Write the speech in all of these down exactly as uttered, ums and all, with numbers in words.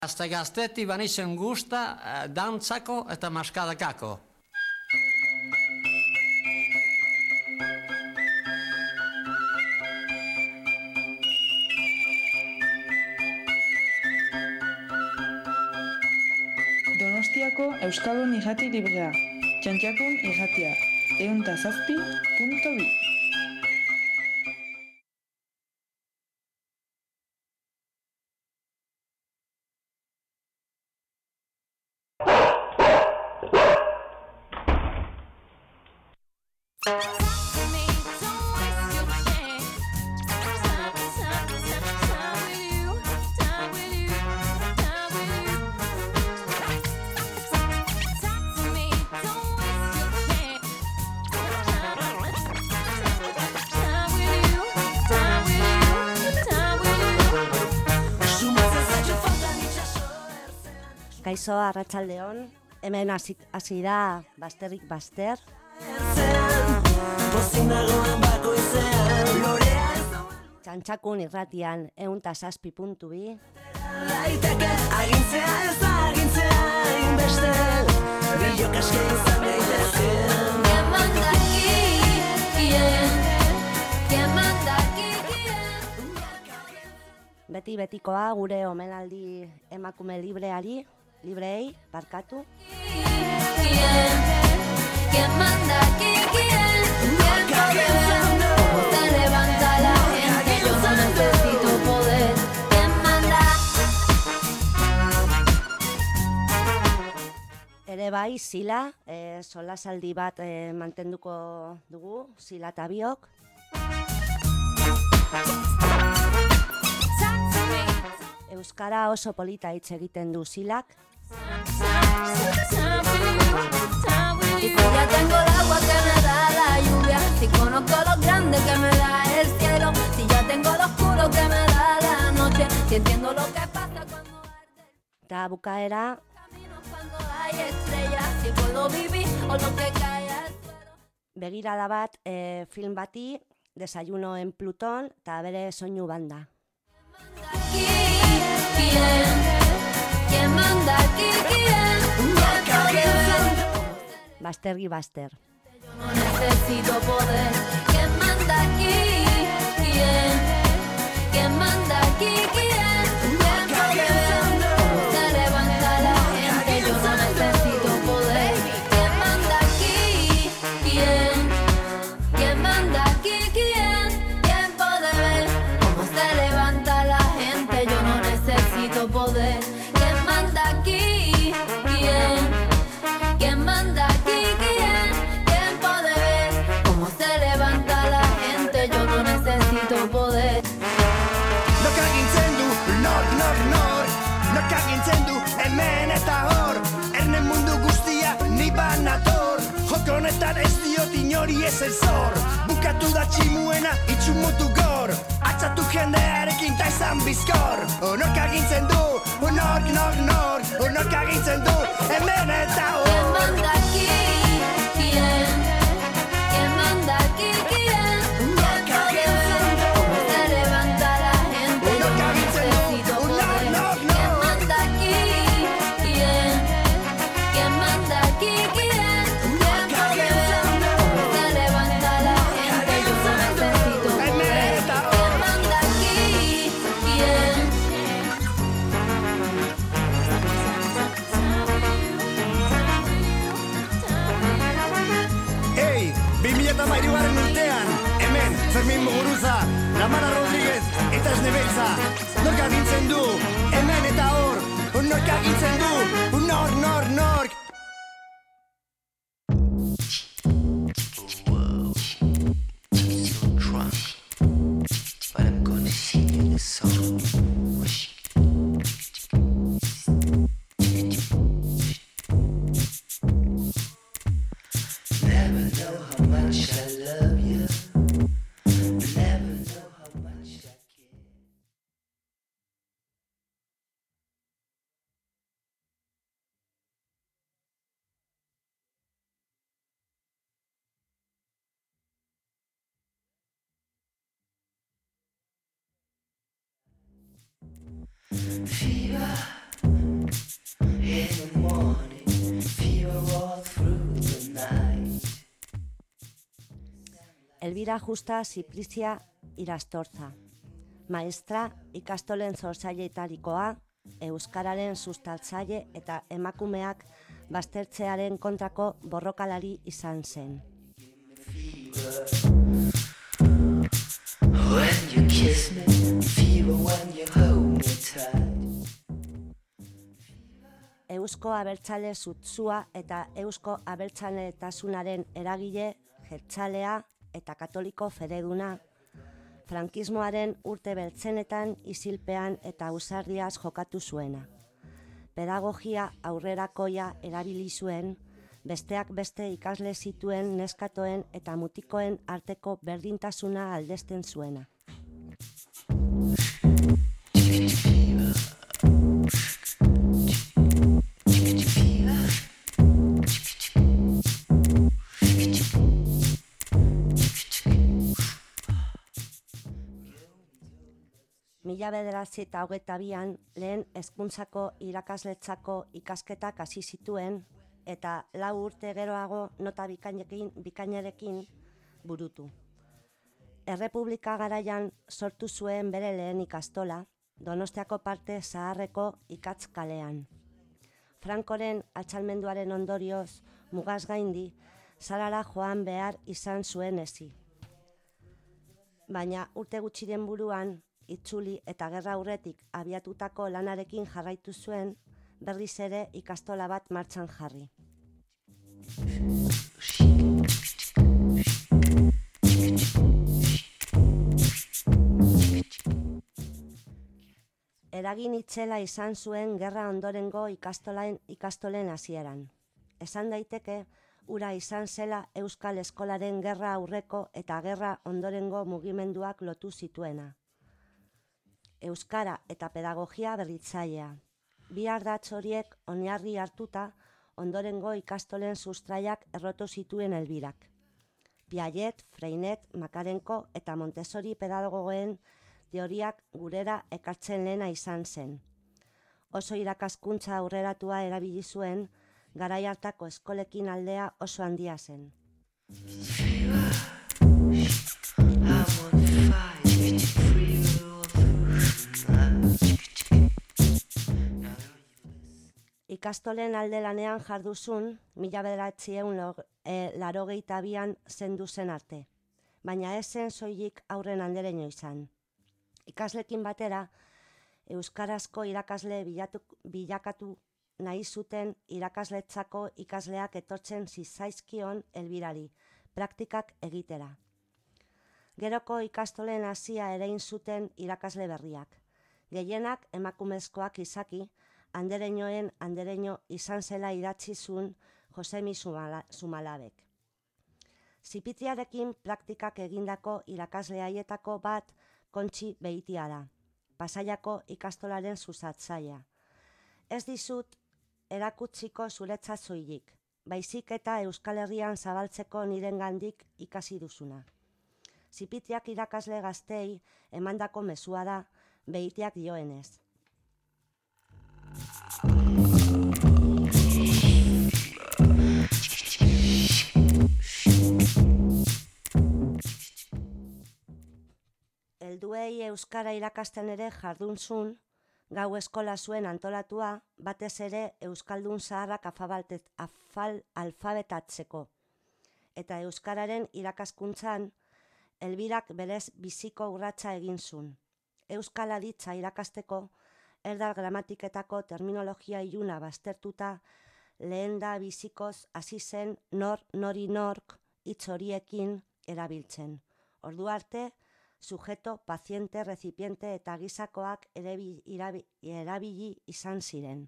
Gazte gaztetik banitzen gusta dantzako eta maskadakako. Donostiako Euskaldun Irrati Librea, Txantxakun Irratia, ehun eta zazpi puntu bi. Kaixo, arratsaldeon, hemen hasi da Basterrik Baster. Txantxakun Irratian ehun eta zazpi puntu bi. Beti betikoa gure omenaldi emakume libreari, librei, barkatu. Ere bai, Zila, eh, solasaldi bat eh, mantenduko dugu, Zila eta biok. Euskara oso polita hitz egiten du Zilak. Y ya tengo el agua que me da la lluvia, si conozco lo grande que me da el cielo, si ya tengo lo oscuro que me da la noche, si entiendo lo que pasa cuando arde. Ta bukaera. Caminos cuando hay estrellas, si puedo vivir o lo que cae al suelo. Begirada bat eh, film bati, Desayuno en Plutón, eta bere soinu banda. Aquí, ¿quién? ¿Quién manda aquí? ¿Quién? Bastergi Baster. Yo no necesito poder. ¿Quién manda aquí? ¿Quién? ¿Quién manda aquí? ¿Quién? ¿Quién poder? Se levanta la gente. Yo no necesito poder. ¿Quién manda aquí? ¿Quién? ¿Quién manda aquí? ¿Quién? ¿Quién puede ver cómo se levanta la gente? Yo no necesito poder. ¿Quién manda aquí? ¿Quién? ¿Quién manda aquí? ¿Quién? ¿Quién puede ver cómo se levanta la gente? Yo no necesito poder. No kagintzen du, nor, nor, nor. No kagintzen du, hemen eta hor. Erne mundu guztia, ni banator. Joko honetan ez diot inori ez el zor. Bukatu da tximuena, itxumutu gor. Atzatu jendearekin ta izan bizkor. Onok agintzen du, onok, nor, nor. Onok agintzen du, hemen eta hor. ¿Quién manda aquí? ¿Quién? ¿Quién manda aquí? ¿Quién? ¿Quién puede ver cómo se levanta la gente? Yo no necesito poder. ¿Quién manda aquí? ¿Quién? ¿Quién manda aquí? ¿Quién? ¿Quién puede ver cómo se levanta la gente? Yo no necesito poder. ¿Quién manda aquí? ¿Quién? Ei, bi mila eta hamairugarren urtean, hemen, Fermin Muguruza, Lamara Rodriguez eta Esnebeltza. Nork agintzen du, hemen eta hor. Nork agintzen du, nor, nor, nork. Fieber Elvira Justa Ziprizia Irastorza, maestra ikastolen sortzaileetarikoa, euskararen sustatzaile eta emakumeak baztertzearen kontrako borrokalari izan zen. When you kiss me, fever when you hold me tight. Eusko Abertzale Sutsua eta Eusko Abertzaletasunaren eragile, jeltzalea eta katoliko fededuna, frankismoaren urte beltzenetan isilpean eta ausardiaz jokatu zuena. Pedagogia aurrerakoia erabili zuen, besteak beste ikasle zituen neskatoen eta mutikoen arteko berdintasuna aldezten zuena. Mila bederatzi eta hogeita bian lehen hezkuntzako irakasletzako ikasketak hasi zituen eta lau urte geroago nota bikainekin, bikainerekin burutu. Errepublika garaian sortu zuen bere lehen ikastola, Donostiako parte zaharreko Ikatz kalean. Frankoren altxalmenduaren ondorioz mugaz gaindi, Zarara joan behar izan zuen ezi. Baina urte gutxiren buruan, itzuli eta gerra aurretik abiatutako lanarekin jarraitu zuen, berriz ere ikastola bat martxan jarri. Eragin itzela izan zuen gerra ondorengo ikastolen ikastolen hasieran. Esan daiteke, ura izan zela Euskal Eskolaren gerra aurreko eta gerra ondorengo mugimenduak lotu zituena. Euskara eta pedagogia berritzailea. Bi ardatz horiek oinarri hartuta ondorengo ikastolen sustraiak errotu zituen Elbirak. Piaget, Freinet, Makarenko eta Montessori pedagogoen teoriak gurera ekartzen lehena izan zen. Oso irakaskuntza aurreratua erabili zuen, garai hartako eskolekin aldea oso handia zen. Ikastolen alde lanean jarduzun, mila bederatziehun laurogeita bian zendu zen arte, baina ez zen soilik aurren andereño izan. Ikaslekin batera, euskarazko irakasle bilatu, bilakatu nahi zuten irakasletzako ikasleak etortzen zitzaizkion Elbirari, praktikak egitera. Geroko ikastolen hasia erein zuten irakasle berriak. Gehienak emakumezkoak izaki, andereñoen andereño izan zela idatzi zuen Josemi Zumalabek. Zipitiarekin praktikak egindako irakasle haietako bat Kontxi Beitia da, Pasaiako ikastolaren zuzatzailea. Ez dizut erakutsiko zuretzat zoilik, baizik eta Euskal Herrian zabaltzeko nirengandik ikasi duzuna. Zipitiak irakasle gaztei emandako mezua da, Beitiak dioenez. Helduei euskara irakasten ere jardunzun, gau eskola zuen antolatua, batez ere euskaldun zaharrak afabaltet, afal, alfabetatzeko. Eta euskararen irakaskuntzan, Elbirak berez biziko urratsa egin zuen. Euskal aditza irakasteko, erdal gramatiketako terminologia iluna baztertuta, lehen da bizikoz hasi zen nor, nori nork, hitz horiekin erabiltzen. Ordu arte, sujeto, paziente, rezipiente eta gizakoak erabili, erabili izan ziren.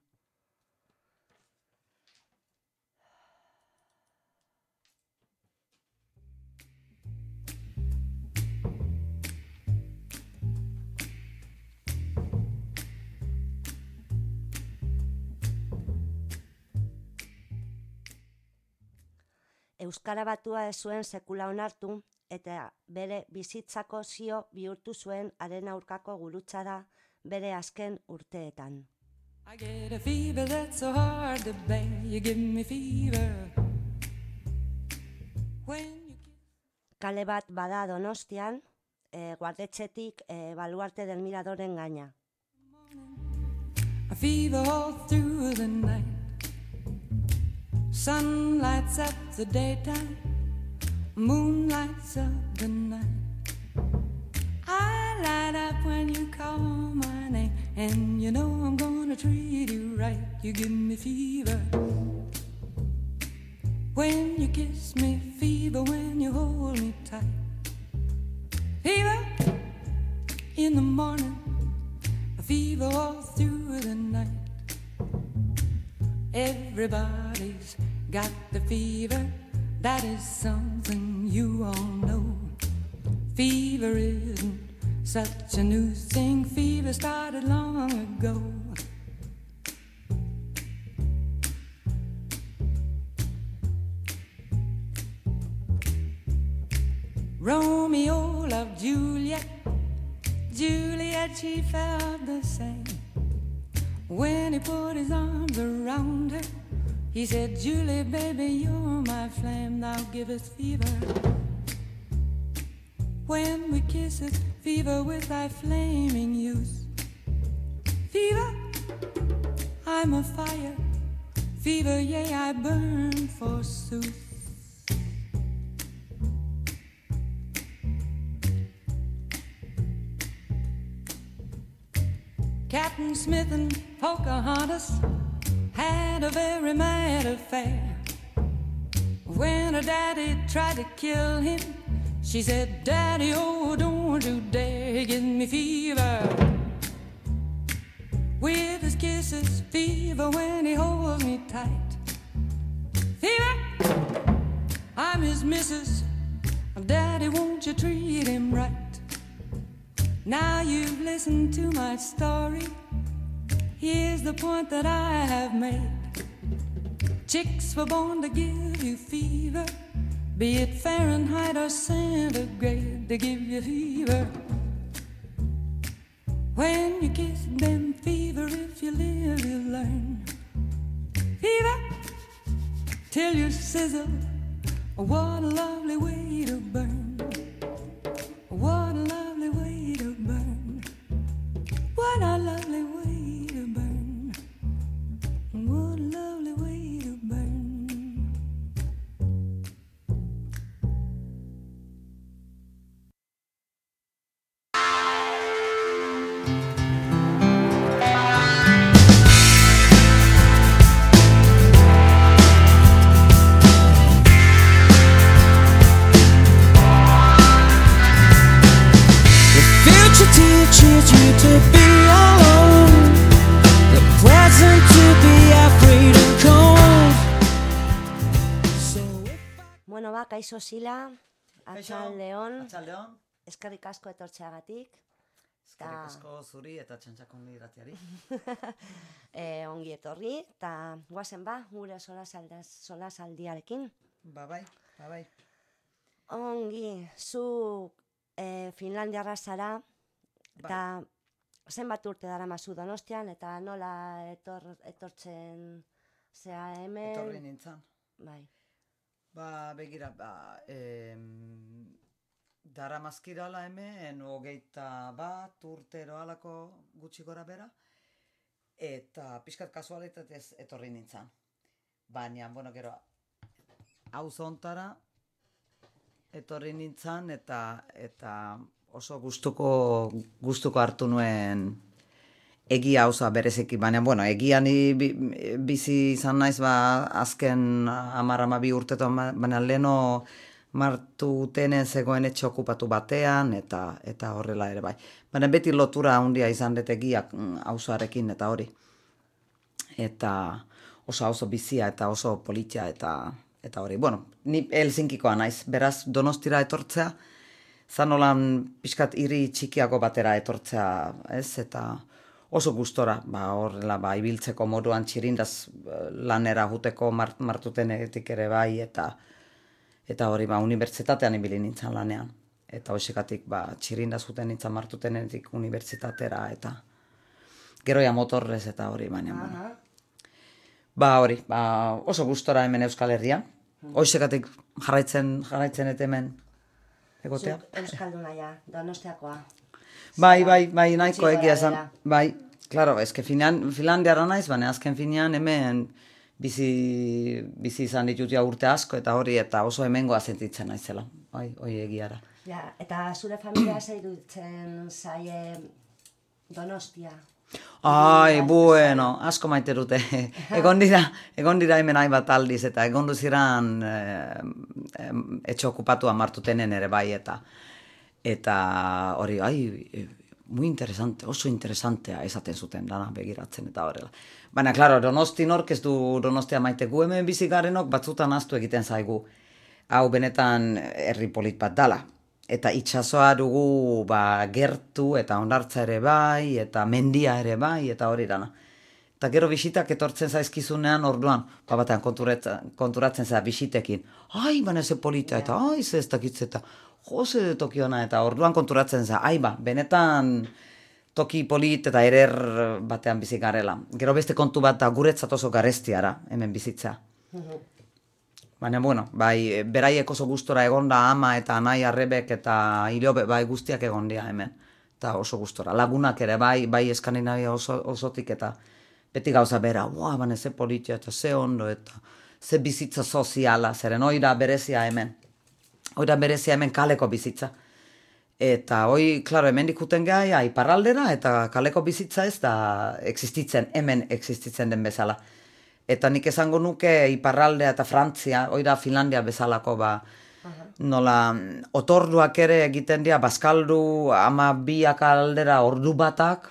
Euskara batua ez zuen sekula onartu eta bere bizitzako zio bihurtu zuen haren aurkako gurutzara bere azken urteetan. I get a fever that's so hard to bear, you give me fever. When you... kale bat bada Donostian, e, guardetxetik e, Baluarte del Miradoren gaina. A fever all through the night. Sun lights up the daytime, moon lights up the night. I light up when you call my name, and you know I'm gonna treat you right. You give me fever when you kiss me, fever when you hold me tight. Fever in the morning, a fever all through the night. Everybody's got the fever, that is something you all know. Fever isn't such a new thing, fever started long ago. Romeo loved Juliet, Juliet, she felt the same. When he put his arms around her, he said, Julie, baby, you're my flame, thou givest fever. When we kiss it, fever with thy flaming youth. Fever, I'm a fire, fever, yea, I burn forsooth. Captain Smith and Pocahontas had a very mad affair. When her daddy tried to kill him, she said, Daddy, oh, don't you dare give me fever. With his kisses, fever when he holds me tight. Fever, I'm his missus. Daddy, won't you treat him right? Now you've listened to my story. Here's the point that I have made. Chicks were born to give you fever, be it Fahrenheit or centigrade, they give you fever. When you kiss them, fever, if you live, you learn. Fever, till you sizzle, what a lovely way to burn. What a lovely way to burn. What a lovely way to burn. What a lovely way to burn. Teaches you to be alone, the present to be afraid and cold. So Bueno, ba, kaixo Sila, Atxaldeon, Atxaldeon. eskerrik asko etortzeagatik. Eskerrik asko zuri eta txantxakon iratiari. E, ongi etorri, eta guazen ba, gure solasaldiarekin. Ba bai, ba bai. Ongi, zu e, Finlandiarra zara, eta zenbat urte dara mazu Donostian, eta nola etor, etortzen zea hemen? Etorri nintzen. Bai. Ba, begira, ba, em, dara mazkirala hemen, hogeita bat urtero alako gutxi gora bera, eta pixkat kasualitatez etorri nintzen. Baina, bueno, gero, hau zontara, etorri nintzen, eta, eta oso gustuko, gustuko hartu nuen egia osa berezeki, baina, bueno, egia ni bizi izan naiz, ba, azken hamar hamabi urtetan, baina leno Martutenen zegoen etxe okupatu batean, eta eta horrela ere bai. Baina beti lotura handia izan dut egiak auzoarekin eta hori. Eta oso auzo bizia eta oso politia eta eta hori. Bueno, ni Helsinkikoa naiz, beraz Donostira etortzea, zanolan pixkat hiri txikiago batera etortzea, ez, eta oso gustora, ba, horrela, ba, ibiltzeko moduan txirindaz lanera juteko mart, Martutenetik ere bai, eta eta hori, ba, unibertsitatean ibili nintzen lanean. Eta hoxekatik, ba, txirindaz juten nintzen Martutenetik unibertsitatera, eta geroia motorrez eta hori, baina, bueno. Ba, hori, ba, oso gustora hemen Euskal Herrian. Hoxekatik jarraitzen, jarraitzen eta hemen egotea. Zuk euskalduna ja, Donostiakoa. Bai, bai, bai, nahiko Gutxi egia gora esan. behera. Bai, claro, eske Finlandiara naiz, baina azken finean hemen bizi, bizi izan ditut ja urte asko, eta hori, eta oso hemengoa sentitzen naizela. Bai, hori egiara. Ja, eta zure familia ze iruditzen zaie Donostia? Ai, bueno, asko maite dute. egon dira, egon dira hemen hainbat aldiz, eta egon duziran eh, etxe okupatua martutenen ere bai, eta eta hori, ai, eh, muy interesante, oso interesantea esaten zuten dana begiratzen eta horrela. Baina, klaro, Donosti nork ez du Donostia maite, gu hemen bizi garenok batzutan ahaztu egiten zaigu. Hau benetan herri polit bat dala. Eta itsasoa dugu ba, gertu eta hondartza ere bai, eta mendia ere bai, eta hori dana. Eta gero bisitak etortzen zaizkizunean orduan, ba batean konturatzen za bisitekin. Ai, baina ze polita, eta ai, ze ez dakitze, eta jose tokiona, eta orduan konturatzen za, ai ba, benetan toki polit eta erer batean bizi garela. Gero beste kontu bat da guretzat oso garestiara hemen bizitza. Baina, bueno, bai, beraiek oso gustora egonda ama eta anai arrebek eta hilobe, bai, guztiak egondia hemen. Eta oso gustora. Lagunak ere, bai, bai Eskandinavia oso, osotik eta beti gauza bera, ua, baina ze politia eta ze ondo eta ze bizitza soziala, zeren oira berezia hemen. Oira berezia hemen kaleko bizitza. Eta hoi, klaro, hemen dikuten gai, iparraldera eta kaleko bizitza ez da existitzen, hemen existitzen den bezala. Eta nik esango nuke iparraldea eta Frantzia, oira Finlandia bezalako ba, nola otorduak ere egiten dira, bazkaldu ama biak aldera ordu batak,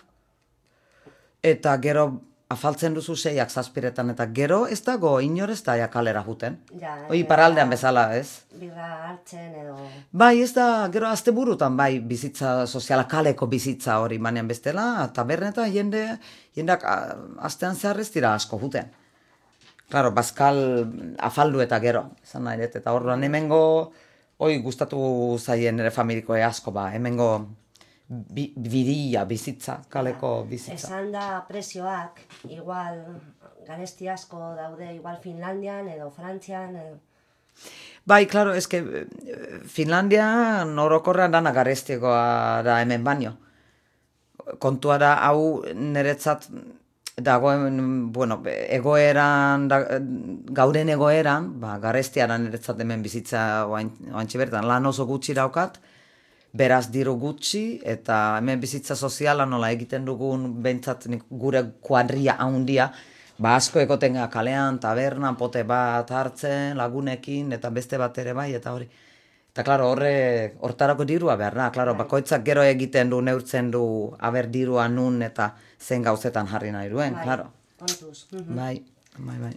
eta gero afaltzen duzu seiak zazpiretan, eta gero ez dago inor ez da kalera juten. Ja, Hoi iparraldean bezala, ez? Birra hartzen edo... Bai, ez da, gero asteburutan bai bizitza soziala, kaleko bizitza hori manean bestela, tabernetan jende, jendeak astean zehar ez dira asko juten. Claro, bazkal afaldu eta gero, esan nahi dut, eta orduan hemengo, hoi gustatu zaien ere familikoe asko ba, hemengo bi, bidia bizitza, kaleko bizitza. Esan da prezioak, igual garesti asko daude, igual Finlandian edo Frantzian edo... Bai, claro, eske Finlandia norokorrean dana garestiegoa da hemen baino. Kontua da hau niretzat dagoen, bueno, egoeran, da, gauden egoeran, ba, garestiaran niretzat hemen bizitza oantxe bertan, lan oso gutxi daukat, beraz diru gutxi, eta hemen bizitza soziala nola egiten dugun bentsat gure kuadria handia, ba asko egoten kalean, tabernan, pote bat hartzen, lagunekin, eta beste bat ere bai, eta hori. Eta, klaro, horre, hortarako dirua behar da, klaro, bakoitzak gero egiten du, neurtzen du, aber dirua nun eta zen gauzetan jarri nahi duen, klaro. Kontuz. Bai, bai, bai.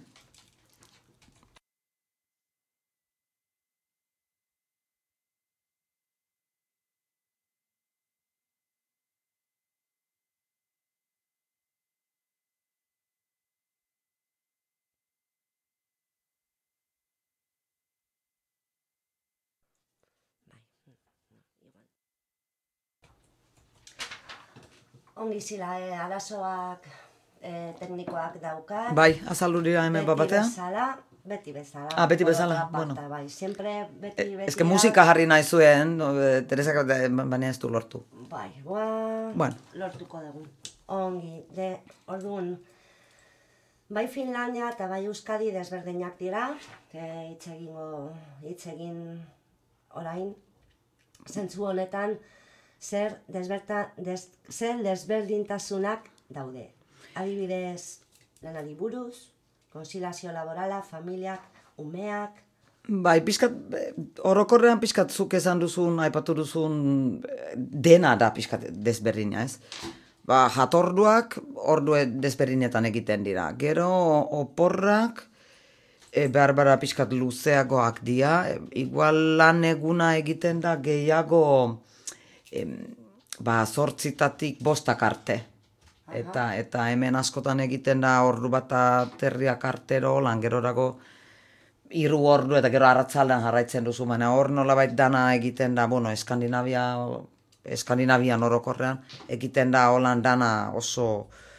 Ongi zila, eh, arazoak eh, teknikoak daukat. Bai, azaldu dira hemen bat batean? Beti bezala, beti bezala. Ah, beti bezala, Aparta, bueno. Bai, siempre beti beti. Ez que musika jarri nahi zuen, Teresak baina ez du lortu. Bai, ba, bueno. Lortuko dugu. Ongi, de, orduan, bai Finlandia eta bai Euskadi desberdinak dira, hitz egingo, hitz egin orain, zentzu honetan, zer, desberta, des, zer desberdintasunak daude. Adibidez, lanari buruz, konzilazio laborala, familiak, umeak... Bai, pixkat, orokorrean pixkat zuk esan duzun, aipatu duzun, dena da pixkat desberdina, ez? Ba, jatorduak ordu desberdinetan egiten dira. Gero, oporrak, e, behar bara pixkat luzeagoak dira, igual lan eguna egiten da gehiago... Em, ba, zortzitatik bostak arte. Eta, eta hemen askotan egiten da ordu bat terriak artero, lan gerorago hiru ordu eta gero arratzaldean jarraitzen duzu, baina hor nolabait dana egiten da, bueno, Eskandinavia, Eskandinavian orokorrean egiten da holan dana oso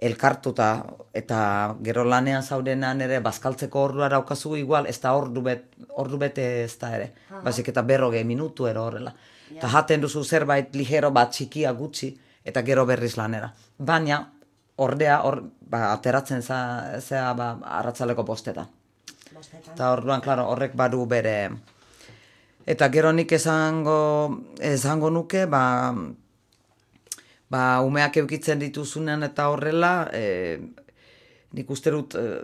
elkartuta, eta gero lanean zaudenan ere, bazkaltzeko ordua daukazu igual, ez da ordu, bet, ordu bete ez da ere. Bazik eta berroge minutu ero horrela. Eta jaten duzu zerbait ligero bat txikia gutxi, eta gero berriz lanera. Baina, ordea, or, ba, ateratzen za, zea ba, arratzaleko bostetan. Eta orduan, klaro, horrek badu bere... Eta gero nik esango, esango nuke, ba, ba, umeak eukitzen dituzunean eta horrela, e, nik uste dut e,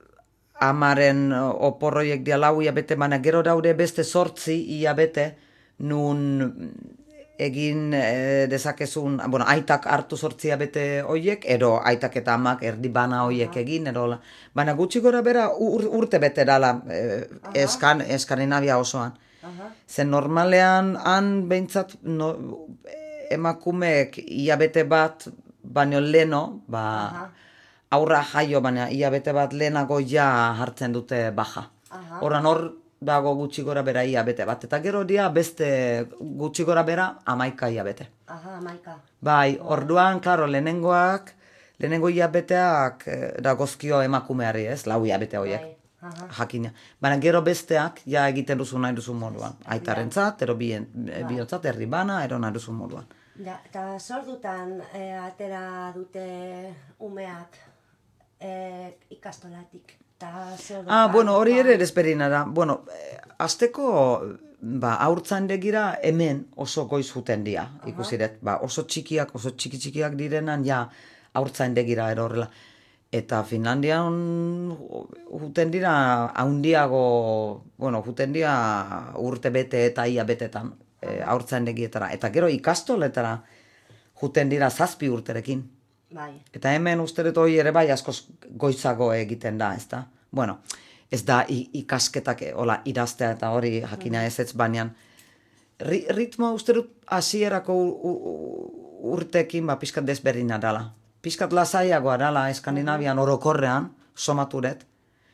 amaren oporroiek dialau iabete, baina gero daude beste sortzi iabete, nun egin e, dezakezun, bueno, aitak hartu sortzia bete hoiek, ero aitak eta amak erdi bana hoiek egin, ero, baina gutxi gora bera ur, urte bete dala e, eskan, Eskandinavia osoan. Zen normalean han behintzat no, emakumeek iabete bat, baino leno, ba, aurra jaio, baina iabete bat lehenago ja hartzen dute baja. Horan hor, dago gutxi gora bera iabete bat, eta gero dia beste gutxi gora bera amaika iabete. Aha, amaika. Bai, orduan, klaro, lehenengoak, lehenengo iabeteak dagozkio emakumeari, ez, lau iabete horiek, jakina. Baina gero besteak, ja egiten duzu nahi duzu moduan. Aitarentzat, ero biontzat, erdi bana, ero nahi duzu moduan. Ja, eta sordutan e, atera dute umeak e, ikastolatik. Ah, bueno, hori ere desperina da. Bueno, eh, azteko, ba, haurtzaindegira hemen oso goiz juten dira, ikusiret. Ba, oso txikiak, oso txiki txikiak direnan, ja, haurtzaindegira ero horrela. Eta Finlandian juten dira haundiago, bueno, juten dira urte bete eta ia betetan eh, haurtzaindegietara. Eta gero ikastoletara juten dira zazpi urterekin. Bai. Eta hemen uste dut hori ere bai askoz goizago egiten da, ez da? Bueno, ez da ikasketak hola idaztea eta hori jakina ez ez banean. Ri, ritmo uste dut hasierako urtekin ba, pixkat desberdina dala. Pixkat lasaiagoa dala Eskandinavian orokorrean, somaturet.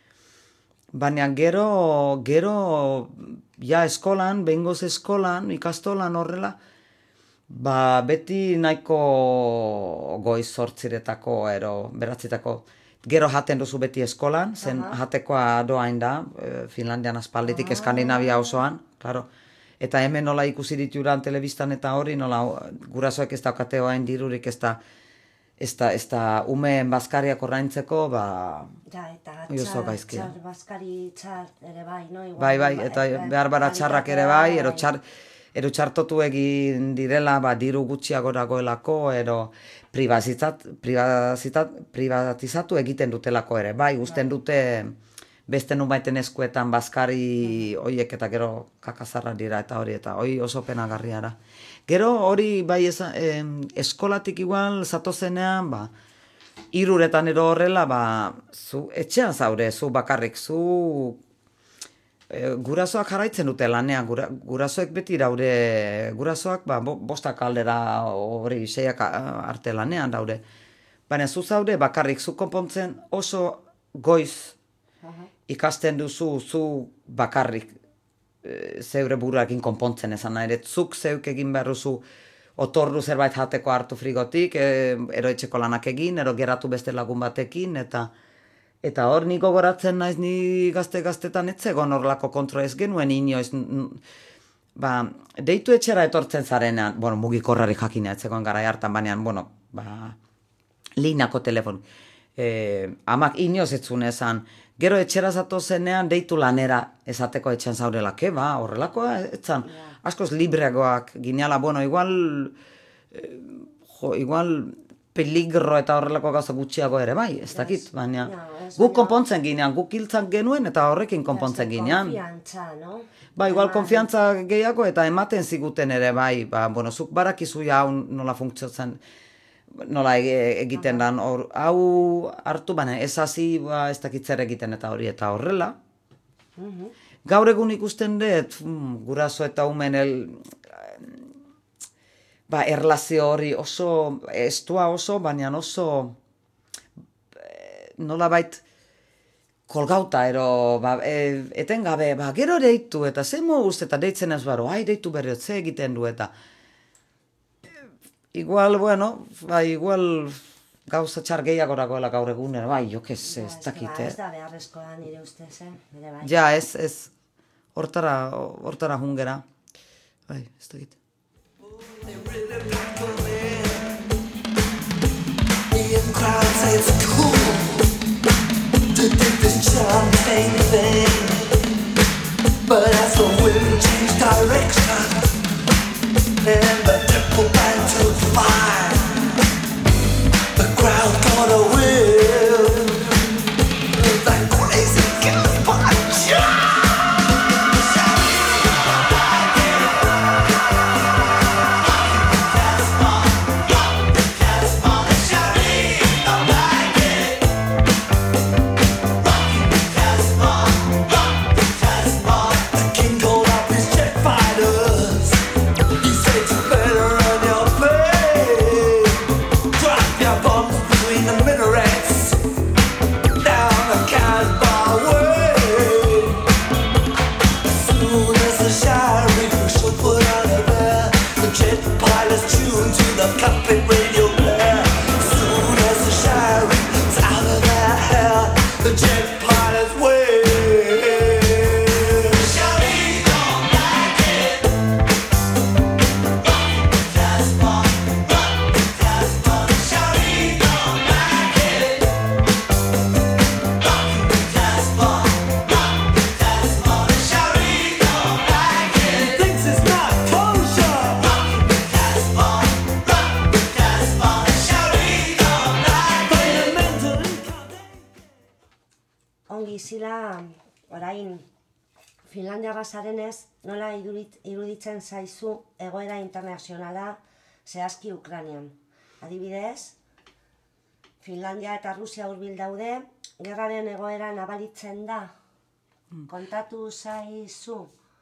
Baina gero, gero, ja eskolan, behingoz eskolan, ikastolan horrela, ba, beti nahiko goiz sortziretako, ero, beratzitako, gero jaten duzu beti eskolan, zen jatekoa doain da, Finlandian aspalditik, Eskandinavia osoan, claro. Eta hemen nola ikusi dituran telebistan eta hori, nola gurasoek ez daukate oain dirurik ez da, ez da, ez da umeen bazkariak orraintzeko, ba, ja, eta txar, txar, bazkari txar ere bai, no? Igual, bai, bai, eta behar bara txarrak ere bai, ero txar, ero txartotu egin direla, ba, diru gutxiago dagoelako, ero privazizat, privazizat, privatizatu egiten dutelako ere, bai, usten dute beste nubaiten eskuetan bazkari hoiek eta gero kakazarra dira eta hori, eta hori oso penagarria da. Gero hori bai eza, eh, eskolatik igual zatozenean, ba, iruretan ero horrela, ba, zu etxean zaure, zu bakarrik, zu gurasoak jarraitzen dute lanean, gura, gurasoek beti daude, gurasoak ba, bostak aldera hori seiak arte lanean daude. Baina zu zaude bakarrik zu konpontzen oso goiz ikasten duzu zu bakarrik e, zeure buruakin konpontzen esan nahi. Zuk zeuk egin behar duzu otordu zerbait jateko hartu frigotik, e, ero etxeko lanak egin, ero geratu beste lagun batekin, eta Eta hor niko goratzen naiz ni gazte-gaztetan etzegon horlako kontrol ez genuen inoiz. Ba, deitu etxera etortzen zarenean, bueno, mugikorrari jakina etzegon gara hartan banean, bueno, ba, linako telefon. E, amak inoiz etzun esan, gero etxera zatozenean deitu lanera esateko etxean zaurela, ke ba, horrelakoa etzan. Askoz libreagoak gineala, bueno, igual, eh, jo, igual, peligro eta horrelako gauza gutxiago ere bai, ez dakit, baina guk konpontzen ginean, guk hiltzan genuen eta horrekin konpontzen ginean. Konfiantza, no? Ba, igual konfiantza gehiago eta ematen ziguten ere bai, ba, bueno, zuk barakizu ja nola funtziotzen, nola egiten dan, or, hau hartu, baina ez hasi, ba, ez dakit zer egiten eta hori eta horrela. Gaur egun ikusten dut, guraso eta umen el... Ba, erlazio hori oso, estua oso, baina oso, nola bait, kolgauta, ero, ba, e, etengabe, ba, gero deitu, eta ze moguz, eta deitzen ez baro, ai, deitu berriot, ze egiten du, eta, igual, bueno, ba, igual, gauza txar gehiagorakoela gaur egunera, bai, jo, ez, ez Ez dakit, ez eh? da beharrezkoa nire ustez, eh? Bere bai. Ja, ez, ez, hortara, hortara jungera. Bai, ez dakit. Crowd say it's cool to dig this champagne thing, but as the wind changed direction and the tempo began to fire, the crowd got a whiff that crazy gas punch. Ongi zila, orain, Finlandiarra zarenez, nola irudit, iruditzen zaizu egoera internazionala zehazki Ukranian. Adibidez, Finlandia eta Rusia hurbil daude, gerraren egoera nabaritzen da. Kontatu zaizu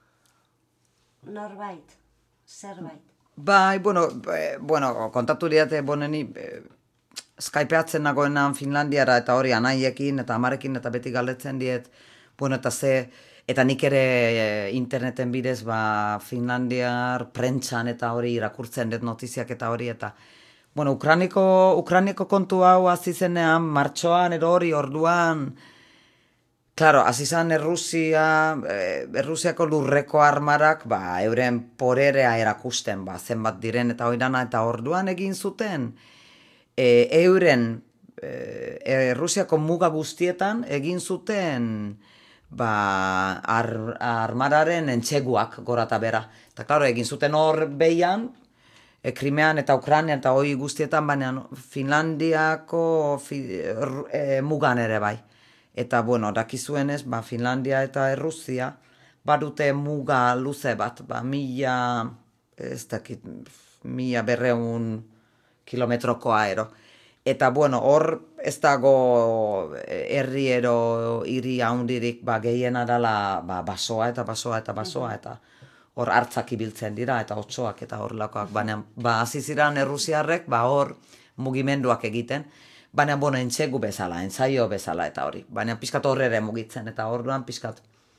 norbait, zerbait. Bai, bueno, eh, bueno, kontatu diate boneni, eh, Skypeatzen nagoenan Finlandiara eta hori anaiekin eta amarekin eta beti galdetzen diet, bueno, eta ze, eta nik ere e, interneten bidez ba, Finlandiar prentxan eta hori irakurtzen dut notiziak eta hori, eta bueno, Ukraniko, Ukraniko kontu hau hasi zenean, martxoan ero hori orduan, claro, hasi zen Errusia, e, Errusiako lurreko armarak, ba, euren porerea erakusten, ba, zenbat diren eta oirana, eta orduan egin zuten, E, euren e, Errusiako muga guztietan egin zuten ba, ar, armararen entxeguak gora eta bera. Eta klaro, egin zuten hor behian, e, Krimean eta Ukrainian eta hoi guztietan, baina Finlandiako fi, e, mugan ere bai. Eta, bueno, dakizuenez, ba, Finlandia eta Errusia badute muga luze bat, ba, mila, ez dakit, mila berreun kilometrokoa ero. Eta, bueno, hor ez dago herri ero hiri haundirik ba, gehiena dela ba, basoa eta basoa eta basoa, eta hor hartzak ibiltzen dira, eta otsoak eta horrelakoak. Baina, ba, hasi ziren errusiarrek, ba, hor mugimenduak egiten, baina, bueno, entxegu bezala, entzaio bezala eta hori. Baina, pixkat horrere mugitzen, eta orduan pixkat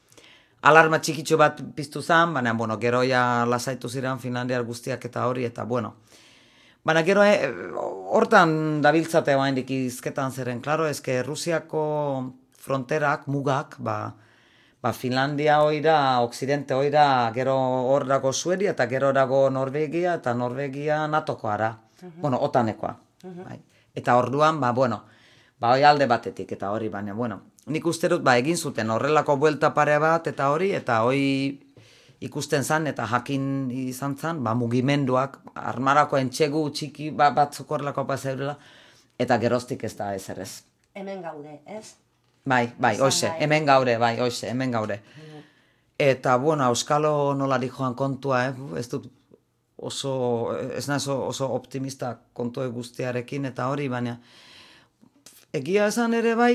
alarma txikitxo bat piztu zen, baina, bueno, gero ja lasaitu ziren Finlandiar guztiak eta hori, eta, bueno, baina gero eh, hortan dabiltzate oraindik hizketan zeren, klaro, eske Rusiako fronterak, mugak, ba, ba Finlandia oira, Occidente oira, gero hor dago Suedia eta gero dago Norvegia, eta Norvegia natokoa da, uh-huh. Bueno, otanekoa. Uh-huh. Bai. Eta orduan, ba, bueno, ba, hoi alde batetik, eta hori, baina, bueno, nik uste dut, ba, egin zuten horrelako buelta pare bat, eta hori, eta hoi ikusten zan, eta jakin izan zan, ba, mugimenduak, armarako entxegu txiki ba, batzuk horrelako paseurela, eta geroztik ez da ezer ez. Hemen gaude, ez? Bai, bai, hoxe, hemen gaude, bai, hoxe, hemen gaude. Mm. Eta, bueno, euskalo nolari joan kontua, eh? Ez dut oso, ez nahi oso, oso optimista kontu guztiarekin, eta hori, baina, egia esan ere bai,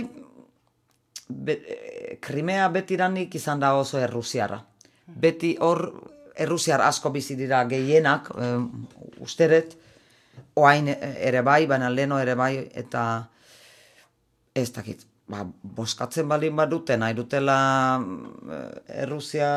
be, Krimea betiranik izan da oso errusiarra. Beti hor errusiar asko bizi dira gehienak, e, usteret, oain ere bai, baina leno ere bai, eta ez dakit, ba, boskatzen balin badute, nahi dutela Errusia,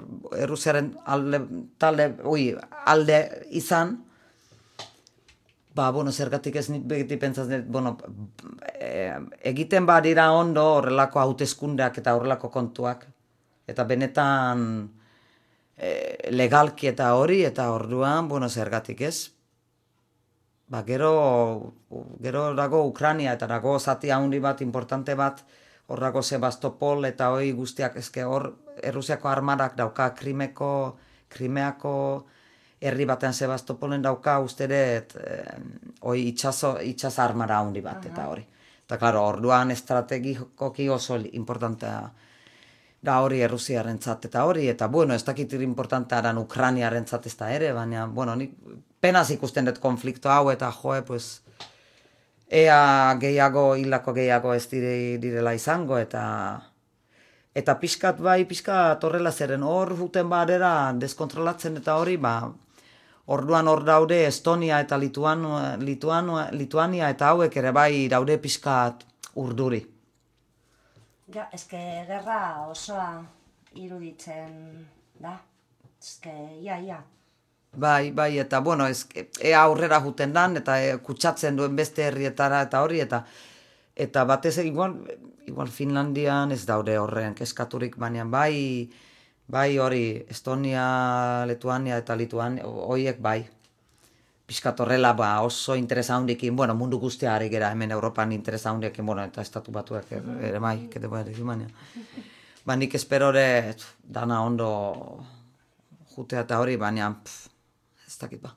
Errusiaren alde, talde, ui, alde izan, Ba, bueno, zergatik ez nik beti pentsatzen, bueno, e, egiten badira ondo horrelako hauteskundeak eta horrelako kontuak. Eta benetan e, legalki eta hori, eta orduan, bueno, zergatik ez. Ba, gero, gero dago Ukrania eta dago zati handi bat, importante bat, horrako Sebastopol eta hori guztiak, ezke hor, Errusiako armadak dauka Krimeko, Krimeako, herri batean Sebastopolen dauka usteret eh, hoi itxaso, itxas armara handi bat, aha, eta hori. Eta, klaro, orduan estrategikoki oso importantea da hori Errusiarentzat eta hori, eta, bueno, ez dakit importantea dan Ukrainiarentzat ez da ere, baina, bueno, nik penaz ikusten dut konflikto hau, eta joe, pues, ea gehiago, hilako gehiago ez dire, direla izango, eta eta pixkat bai, pixkat horrela zeren hor juten badera deskontrolatzen eta hori, ba, orduan hor daude Estonia eta Lituano, Lituano, Lituania eta hauek ere bai daude pixkat urduri. Ja, eske gerra osoa iruditzen da. Eske, ia, ia. Bai, bai, eta bueno, ez, ea aurrera juten dan, eta e, kutsatzen duen beste herrietara eta hori, eta eta batez igual, igual Finlandian ez daude horren keskaturik, baina bai, bai hori Estonia, Lituania eta Lituania, horiek bai. Piskat horrela ba, oso interesa handikin, bueno, mundu guztia ari gera hemen Europan interesa handikin, bueno, eta estatu batuak ere bai, kete bai, baina. Ba, nik espero ere dana ondo jutea eta hori, baina pff, ez dakit ba.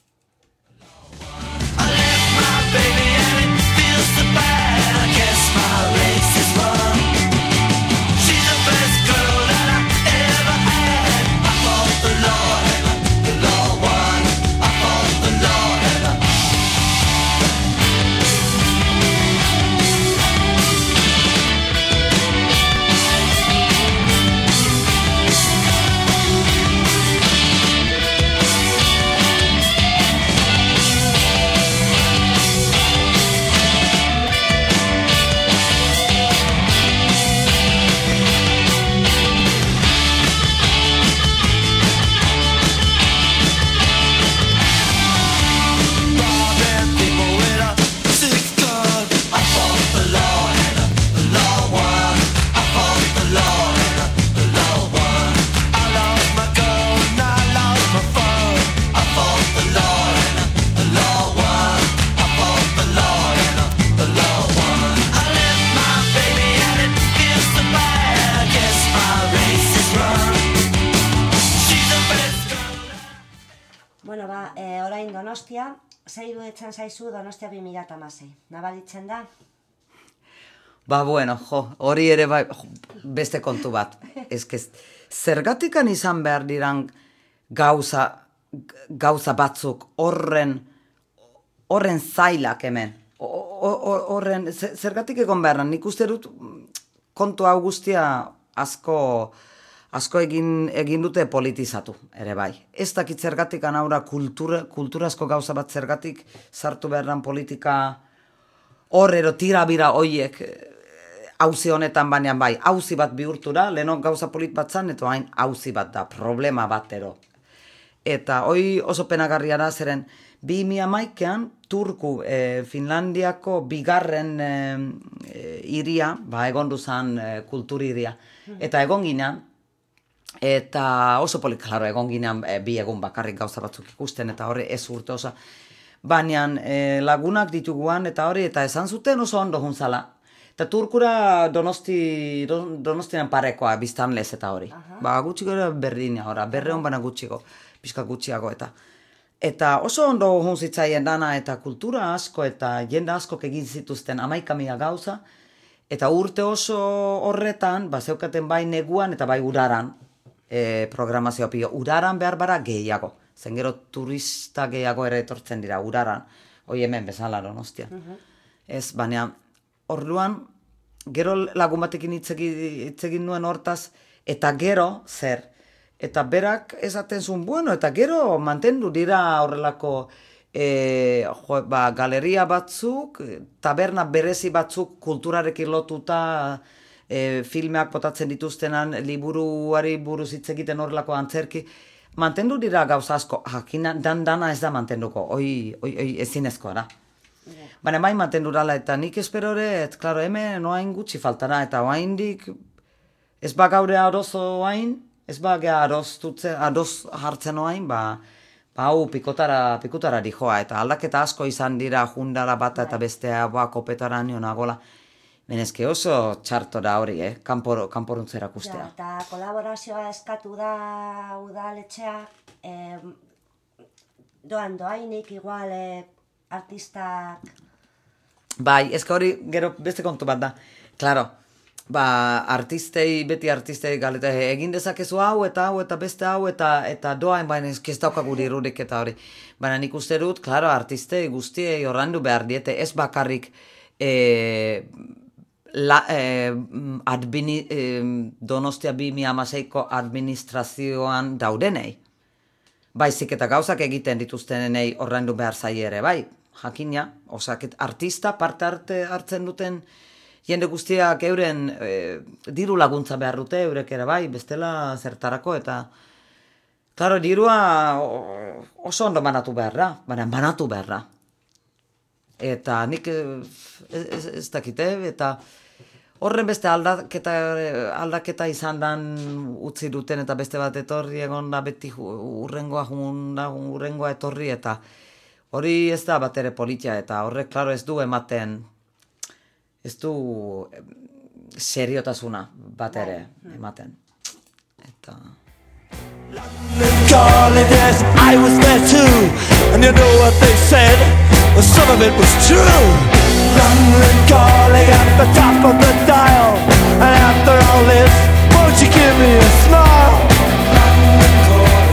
Bueno, ba, e, orain Donostia, zer iruditzen zaizu Donostia bi mila hamasei? Nabaritzen da? Ba, bueno, jo, hori ere bai, jo, beste kontu bat. Ez que zergatikan izan behar diran gauza, gauza batzuk horren, horren zailak hemen. Horren, zergatik egon beharran, nik uste dut kontu hau guztia asko, asko egin, egin dute politizatu, ere bai. Ez dakit zergatik anaura kultura, kulturazko gauza bat zergatik sartu beharran politika hor ero tirabira hoiek hauzi honetan banean bai. Hauzi bat bihurtura, leheno gauza polit bat zan, eta hain hauzi bat da, problema bat ero. Eta hoi oso penagarria da zeren, bi mila hamaikean Turku, eh, Finlandiako bigarren eh, iria, ba, egon duzan eh, kultur iria. Eta egon ginean, eta oso polit, klaro, egon ginean e, bi egun bakarrik gauza batzuk ikusten, eta hori ez urte osa. Baina e, lagunak dituguan, eta hori, eta esan zuten oso ondo juntzala. Eta Turkura donosti, don, donostian parekoa, biztanlez eta hori. Aha. Ba, gutxiko berdina, ora, berre hon bana gutxiko, pixka gutxiago eta. Eta oso ondo juntzitzaien dana, eta kultura asko, eta jende asko egin zituzten amaika mila gauza, eta urte oso horretan, ba, zeukaten bai neguan eta bai uraran, E, programazioa pio. Uraran behar bara gehiago. Zen gero turista gehiago ere etortzen dira, uraran. Hoi hemen bezala Donostia. Uh-huh. Ez, baina, orduan, gero lagun batekin hitzegin nuen hortaz, eta gero, zer, eta berak esaten zuen, bueno, eta gero mantendu dira horrelako e, jo, ba, galeria batzuk, taberna berezi batzuk kulturarekin lotuta, E, filmeak botatzen dituztenan liburuari buruz hitz egiten horrelako antzerki, mantendu dira gauza asko, jakina dan dana ez da mantenduko, hoi, hoi, hoi ezinezkoa da. Baina bai mantendu dala, eta nik espero ere, et, klaro, hemen oain gutxi faltara, eta oaindik ez ba gaure aroz oain, ez ba gea aroz, tutze, aroz hartzen oain, ba, ba hau pikotara, pikotara dijoa, eta aldaketa asko izan dira jundara bata eta bestea, ba, kopetara nion agola. Benezke oso txarto da hori, eh? Kanpor, kanporuntzera kustea. Ja, eta kolaborazioa eskatu da udaletxea, eh, doan doainik igual eh, artistak... Bai, ezka hori gero beste kontu bat da. Claro, ba, artistei, beti artistei galeta egin dezakezu hau eta hau eta beste hau eta eta doain baina ez daukagu dirurik eta hori. Baina nik uste dut, claro, artistei guztiei orrandu behar diete, ez bakarrik eh, la, eh, adbini, eh, Donostia bi mila hamaseiko administrazioan daudenei. Baizik eta gauzak egiten dituztenei orrandu behar zaie ere, bai. Jakina, osaket artista parte arte hartzen duten jende guztiak euren e, diru laguntza behar dute, eurek ere bai, bestela zertarako, eta klaro, dirua oso ondo banatu behar da, baina banatu behar da. Eta nik ez, ez, ez dakite, eta horren beste aldaketa, aldaketa izan dan utzi duten, eta beste bat etorri egon da beti urrengoa junda, urrengoa etorri, eta hori ez da bat ere politia, eta horrek, klaro, ez du ematen, ez du seriotasuna bat ere ematen. Eta... Calling, yes, I was there too, and you know what they said, well, some of it was true. London calling at the top of the dial, and after all this, won't you give me a smile? London calling.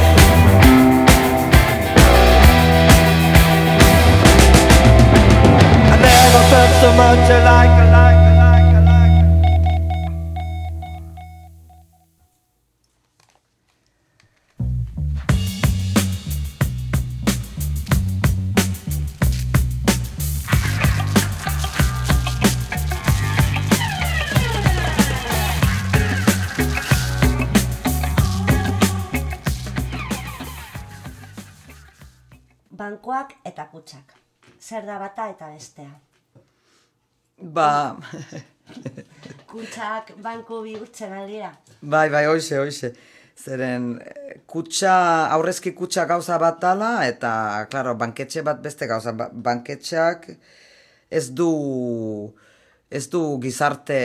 I never felt so much alike, alike, alike, alike. Bankoak eta kutxak. Zer da bata eta bestea? Ba... Kutxak banku bihurtzen aldira. Bai, bai, hoxe, hoxe. Zeren kutxa, aurrezki kutxa gauza bat dala, eta, klaro, banketxe bat beste gauza. Ba, banketxeak ez du, ez du gizarte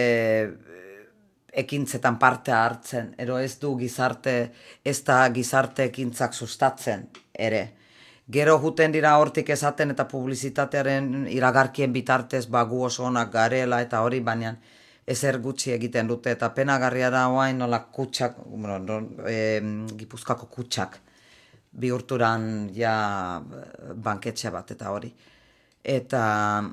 ekintzetan parte hartzen, ero ez du gizarte, ez da gizarte ekintzak sustatzen ere. Gero juten dira hortik esaten eta publizitatearen iragarkien bitartez ba gu oso onak garela eta hori, baina ezer gutxi egiten dute eta penagarria da oain nola kutxak, bueno, no, e, Gipuzkoako kutxak bihurturan ja banketxe bat eta hori. Eta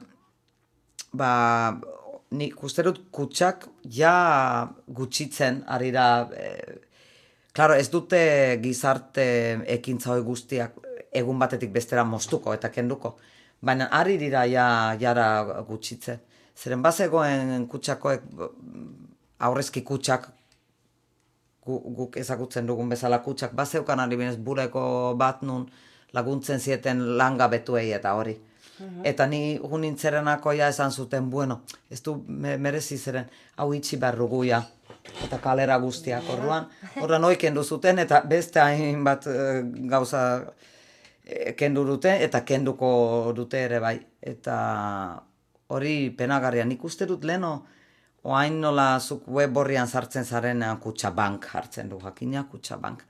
ba nik uste dut kutxak ja gutxitzen ari da, e, klaro ez dute gizarte ekintza hori guztiak egun batetik bestera moztuko eta kenduko. Baina ari dira ja, jara gutxitze. Zeren bazegoen kutxakoek, aurrezki kutxak, gu, guk ezagutzen dugun bezala kutxak, bazeukan ari binez bureko bat nun laguntzen zieten langabetuei eta hori. Uh-huh. Eta ni hunintzerenako ja esan zuten, bueno, ez du merezi zeren, hau itxi berrugu ja. Eta kalera guztiak orduan. Orduan hoi kendu zuten eta beste hainbat uh, gauza kendu dute eta kenduko dute ere bai. Eta hori penagarria. Nik uste dut leno, oain nola zuk web horrian sartzen zarenean Kutxabank hartzen du, jakina Kutxabank.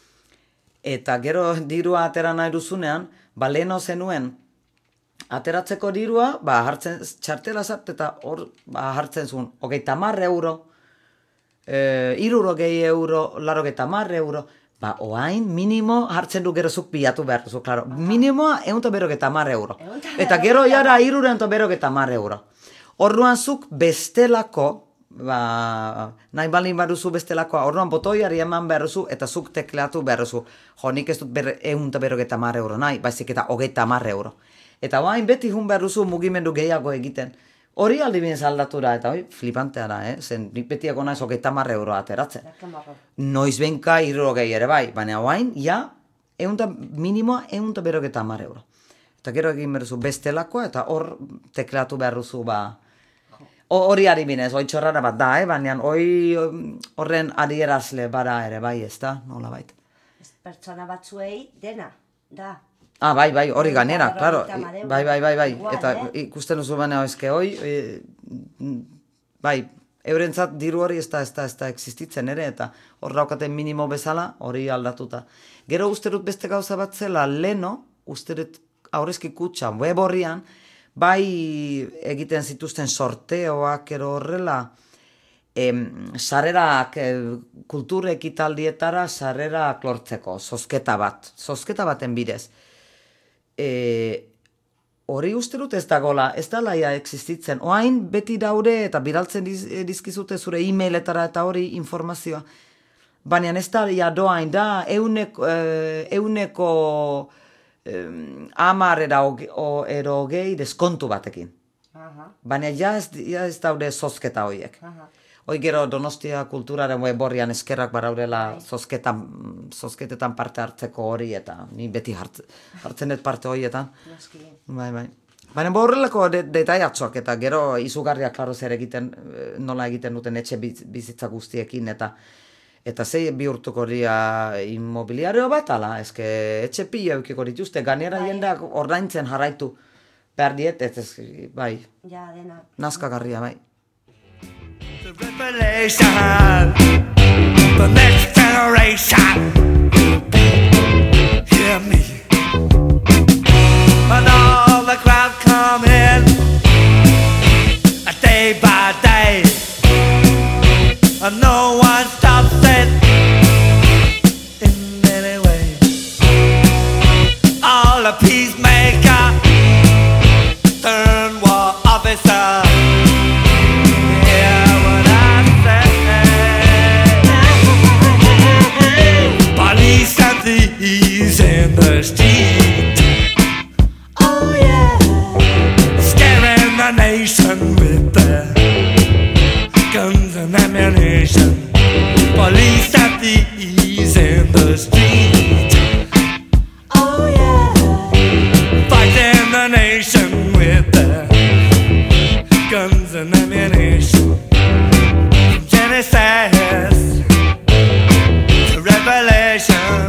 Eta gero dirua atera nahi duzunean, ba leno zenuen ateratzeko dirua, ba hartzen txartela zart eta hor ba, hartzen zuen hogeita hamar euro, e, hirurogei euro, laurogeita hamar euro. Ba, oain minimo hartzen du gero zuk bilatu behar duzu, klaro. Minimoa ehun eta berrogeita hamar euro. Eta gero jara hirurehun eta berrogeita hamar euro. Orduan zuk bestelako, ba, nahi balin baduzu bestelakoa, orduan botoiari eman behar duzu eta zuk tekleatu behar duzu. Jo, nik ez dut ehun eta berrogeita hamar euro nahi, baizik eta hogeita hamar euro. Eta oain beti jun behar duzu mugimendu gehiago egiten. hori aldibinez aldatura, eta hoi, flipantea da, eh? Zen, nik betiako naiz hogeita hamar euroa ateratzen. Noiz benka hirurogei ere bai, baina hoain, ja, eunta, minimoa eunta berrogeita hamar euro. Eta gero egin berduzu bestelakoa, eta hor teklatu beharruzu, ba, hori adibinez, hoi txorrara bat da, eh? Baina hoi horren adierazle bara ere bai, ez da, nola baita. Pertsona batzuei dena, da. Ah, bai, bai, hori ganera, claro. Bai, bai, bai, bai. Eta ikusten duzu baina ezke hoi, bai, eurentzat diru hori ez da, ez da, ez da existitzen ere, eta hor daukaten minimo bezala hori aldatuta. Gero uste dut beste gauza bat zela, leno, uste dut aurrezki kutxa, web horrian, bai egiten zituzten sorteoak ero horrela, em, sarerak, eh, kultur ekitaldietara sarerak lortzeko, zozketa bat, zozketa baten bidez. E, hori uste dut ez dagola, ez da laia existitzen. Oain beti daude eta bidaltzen diz, dizkizute zure e-mailetara eta hori informazioa. Baina ez da ja doain da euneko, eh, euneko eh, amar ero gehi deskontu batekin. Aha. Baina ja ez, ja ez daude zozketa horiek. Aha. Hoi gero Donostia kulturaren web horrian eskerrak baraurela zozketan, zozketetan parte hartzeko hori, eta ni beti hartzen, hartzen dut parte horietan. Bai, bai. Baina horrelako de, detaiatxoak, eta gero izugarriak klaro zer egiten, nola egiten duten etxe bizitza guztiekin, eta eta zei bihurtuko dira immobiliario bat, ala, eske etxe pila eukiko dituzte, ganera jendeak ordaintzen jarraitu behar diet, ez, ez, bai, ja, dena. Nazkagarria, bai. The revelation, the next generation, hear me, and all the crowd come in, day by day, and no one stops it in any way. All the peacemaker turn war officer. Thieves in the street, oh yeah, scaring the nation with their guns and ammunition. Police and thieves in the street, oh yeah, fighting the nation with their guns and ammunition. From Genesis to Revelation.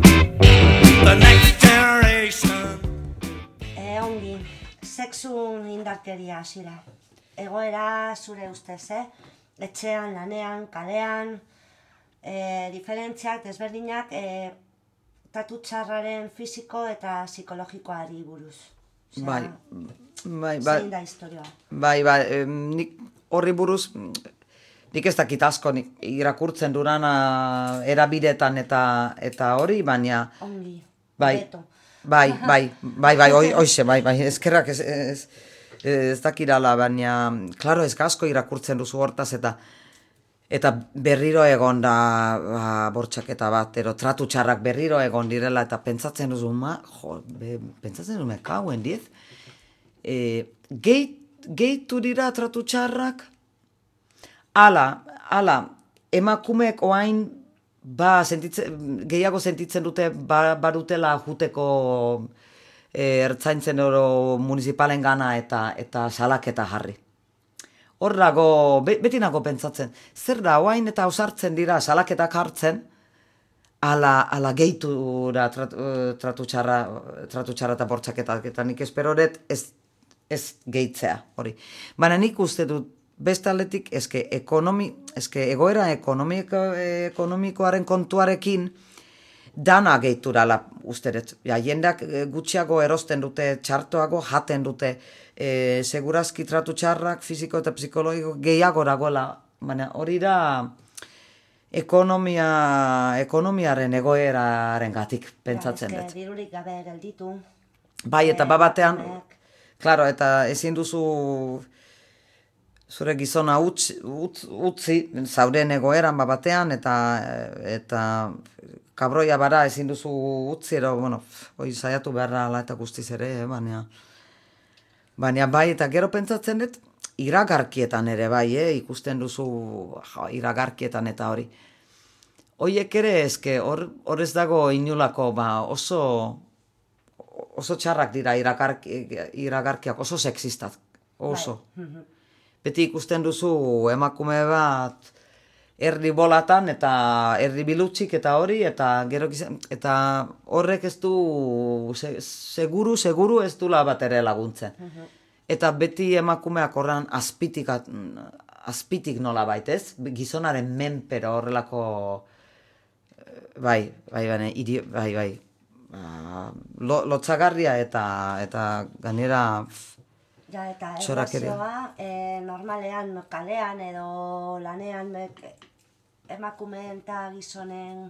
Sexun indarkeria hasi da. Egoera zure ustez, eh? Etxean, lanean, kalean, eh, diferentziak, desberdinak, eh, tratu txarraren fisiko eta psikologikoari buruz. Osea, bai, bai, bai. Zein da historia. Bai, bai, eh, nik horri buruz, nik ez dakit asko, nik irakurtzen durana erabidetan eta eta hori, baina... Ongi, bai. Beto. Bai, bai, bai, bai, oi, oixe, bai, bai, eskerrak ez, ez, ez dakirala, baina, klaro, ez asko irakurtzen duzu hortaz, eta eta berriro egon da ba, bortxaketa bat, ero tratu txarrak berriro egon direla, eta pentsatzen duzu, ma, jo, be, pentsatzen duzu, me kauen diez, e, geit, geitu dira tratu txarrak, ala, ala, emakumeek oain, ba, sentitzen, gehiago sentitzen dute ba, barutela juteko e, ertzaintzen oro municipalen gana eta eta salaketa jarri. Hor dago, be, beti nago pentsatzen, zer da, oain eta ausartzen dira salaketak hartzen, ala, ala gehitura tratu, tratu txarra, tratu txarra eta bortxaketak, eta nik espero dut ez, ez gehitzea, hori. Baina nik uste dut, beste aldetik, eske, ekonomi, eske egoera ekonomiko, ekonomikoaren kontuarekin dana gehiturala uste dut. Ja, jendeak gutxiago erosten dute, txartoago jaten dute, e, segurazki tratu txarrak, fisiko eta psikologiko gehiago dagoela. Baina hori da ekonomia, ekonomiaren egoeraren gatik pentsatzen dut. Ja, dirurik gabe gelditu. Bai, eta babatean, klaro, eta ezin duzu... Zure gizona utzi, utzi, utzi zauden egoeran batean, eta eta kabroia bara ezin duzu utzi, ero, bueno, hoi saiatu beharra ala eta guztiz ere, eh, baina, baina bai, eta gero pentsatzen dut, iragarkietan ere bai, eh? Ikusten duzu jo, iragarkietan eta hori. Hoiek ere eske hor hor ez dago inolako ba oso oso txarrak dira iragarki, iragarkiak, oso sexistak, oso. Bai. Beti ikusten duzu emakume bat erdi bolatan eta erdi bilutzik eta hori, eta gero eta horrek ez du se, seguru, seguru ez dula bat ere laguntzen. Eta beti emakumeak horran azpitik, azpitik nola baitez, gizonaren menpero horrelako, bai, bai, bai, iri, bai, bai, Lo, lotzagarria eta eta gainera ja, eta txorakeria. erlazioa e, normalean kalean edo lanean mek, emakumeen eta gizonen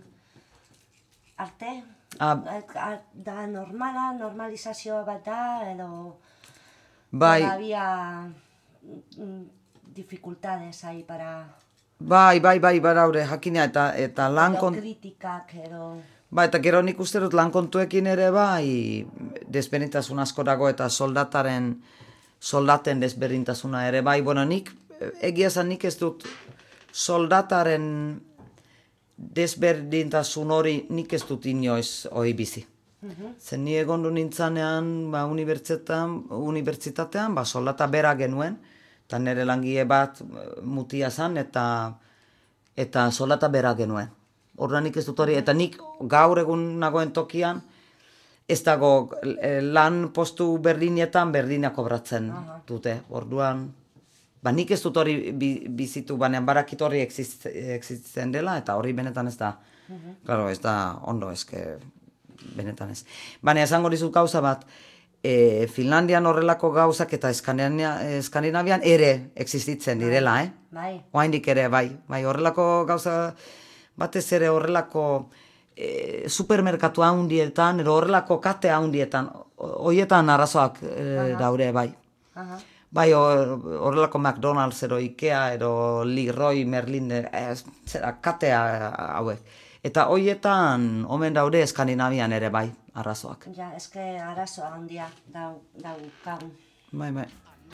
arte Ah. da normala, normalizazio bat da edo Bai. todavía mm, dificultades ahí para Bai, bai, bai, baraure, jakina eta eta lan edo kon... kritikak edo Ba, eta gero nik uste dut lan kontuekin ere bai, desberdintasun asko dago eta soldataren, soldaten desberdintasuna ere bai. Bueno, nik, egia esan nik ez dut soldataren desberdintasun hori nik ez dut inoiz hori bizi. Zen ni egon du nintzanean, ba, unibertsitatean, unibertsitatean, ba, soldata bera genuen, eta nire langile bat mutia zan, eta, eta soldata bera genuen. Orduan nik ez dut hori, eta nik gaur egun nagoen tokian, ez dago lan postu berdinetan berdina kobratzen dute. Orduan, ba nik ez dut hori bizitu, banean barakit hori existitzen dela, eta hori benetan ez da, claro, ez da ondo, eske, benetan ez. Baina esango dizut gauza bat, e, Finlandian horrelako gauzak eta Eskandinavian ere existitzen direla, eh? Bai. Oraindik ere, bai, bai, horrelako gauza... Batez ere horrelako e, supermerkatu handietan, edo horrelako kate handietan, hoietan arazoak e, daure, bai. Aha. Bai, horrelako McDonald's, edo Ikea, edo Leroy Merlin, e, zera, katea hauek. Eta hoietan, omen daude Eskandinavian ere, bai, arazoak. Ja, eske arazoa handia dau, dau, kagun. Bai, bai.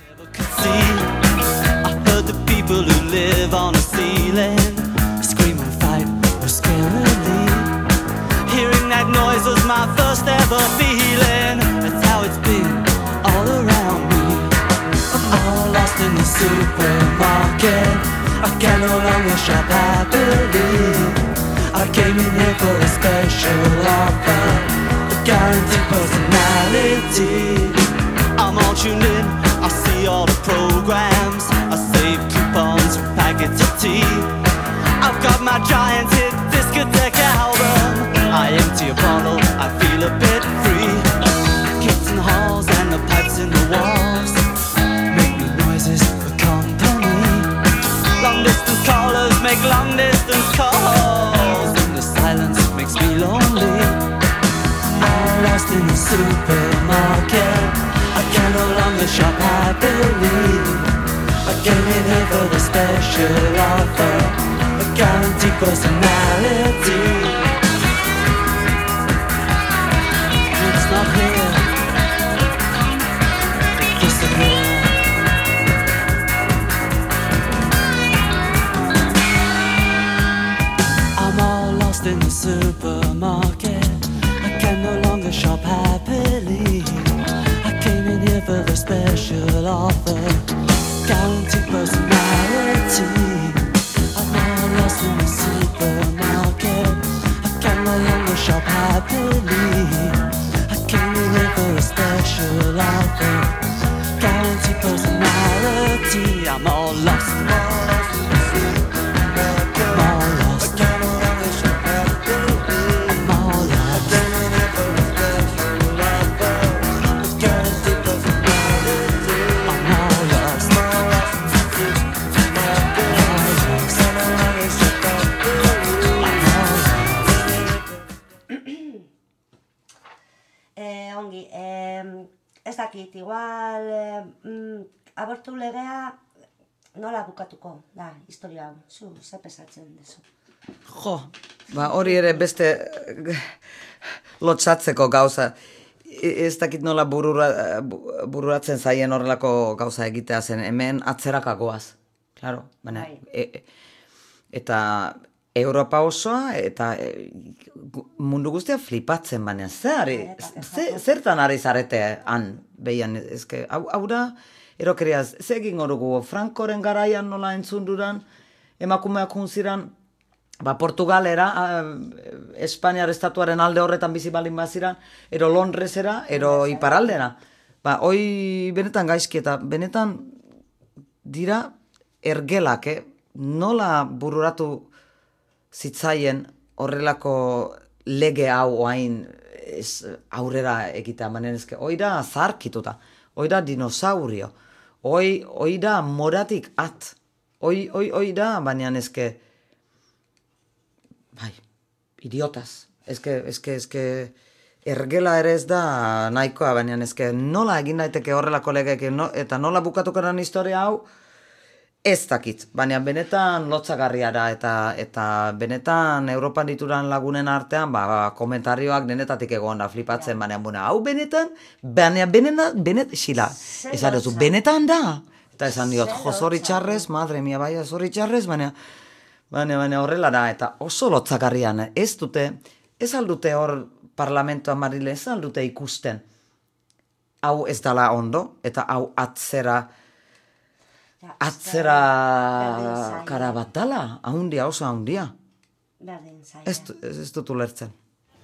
I heard the people who live on a ceiling scream and fight or scarily. Hearing that noise was my first ever feeling. That's how it's been all around me. I'm all lost in the supermarket. I can no longer shop happily. I came in here for a special offer, a guaranteed personality. I'm all tuned in, I see all the programs, I save coupons for packets of tea. I've got my giant hit discotheque album, I empty a bottle, I feel a bit free. Kids in the halls and the pipes in the walls make me noises for company. Long distance callers make long distance calls, and the silence makes me lonely. I'm lost in the supermarket, I can no longer shop happily. I came in here for the special offer, a guaranteed personality. It's not here, disappear. I'm all lost in the supermarket, I can no longer shop happily. For the special offer, guaranteed personality. I'm all lost in the supermarket, I can no longer shop happily. I came in here for a special offer, guaranteed personality. I'm all lost, I'm all lost in the supermarket, I'm all lost, I can no longer shop happily. I'm all lost, I came in here for a special offer, guaranteed. Eh, ongi, eh, ez dakit, igual eh, mm, abortu legea nola bukatuko da historia hau, zu, ze pesatzen duzu? Jo, ba hori ere beste lotsatzeko gauza. ez dakit nola burura, bururatzen zaien horrelako gauza egitea zen, hemen atzerakagoaz, claro, baina, e, eta Europa osoa, eta e, mundu guztia flipatzen, baina, zer, ze, zertan ari zarete han, behian, ezke, hau, hau da, erokeriaz, ze egin horugu, Frankoren garaian nola entzunduran, emakumeak junziran, ba, Portugalera, Espainiar estatuaren alde horretan bizi balin baziran, ero Londresera, ero iparaldera. Ba, hoi benetan gaizki eta benetan dira ergelak, eh? Nola bururatu zitzaien horrelako lege hau oain aurrera egitea, manen ezke, hoi da zarkituta, hoi da dinosaurio, hoi, hoi da moratik at, hoi, hoi, hoi da, baina ezke, bai, idiotas. Ezke, ezke, ezke, ergela ere ez da nahikoa, baina ezke nola egin daiteke horrelako legeek, no, eta nola bukatukaran historia hau, ez dakit. Baina benetan lotzagarria da, eta, eta benetan Europan dituran lagunen artean, ba, komentarioak denetatik egon da, flipatzen, baina, bueno, hau benetan, baina benetan, benetan, xila, ez arezu, benetan da. Eta esan diot, jo, zoritxarrez, madre mia, bai, zoritxarrez, baina, Baina, baina horrela da, eta oso lotzagarrian, ez dute, ez aldute hor parlamentoan marile, ez aldute ikusten. Hau ez dala ondo, eta hau atzera, atzera kara bat dala, ahundia, oso ahundia. Ez, ez, ez dut ulertzen.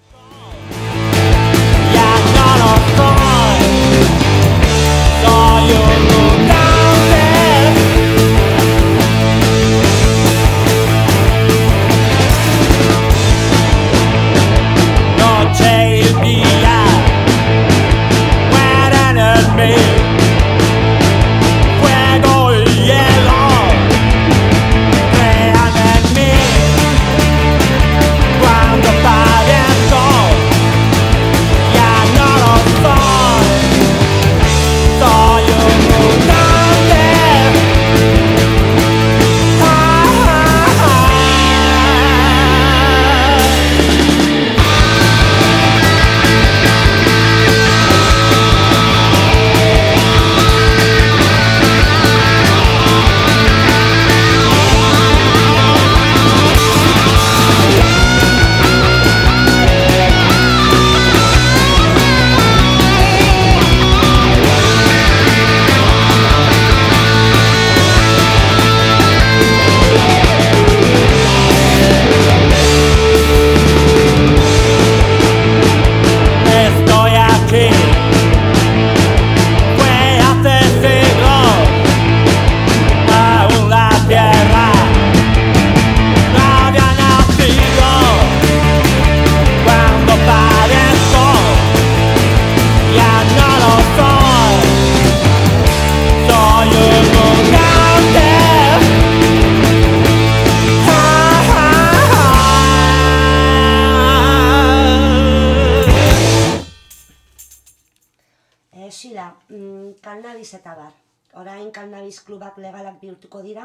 Kannabis eta bar. Orain kannabis klubak legalak bihurtuko dira,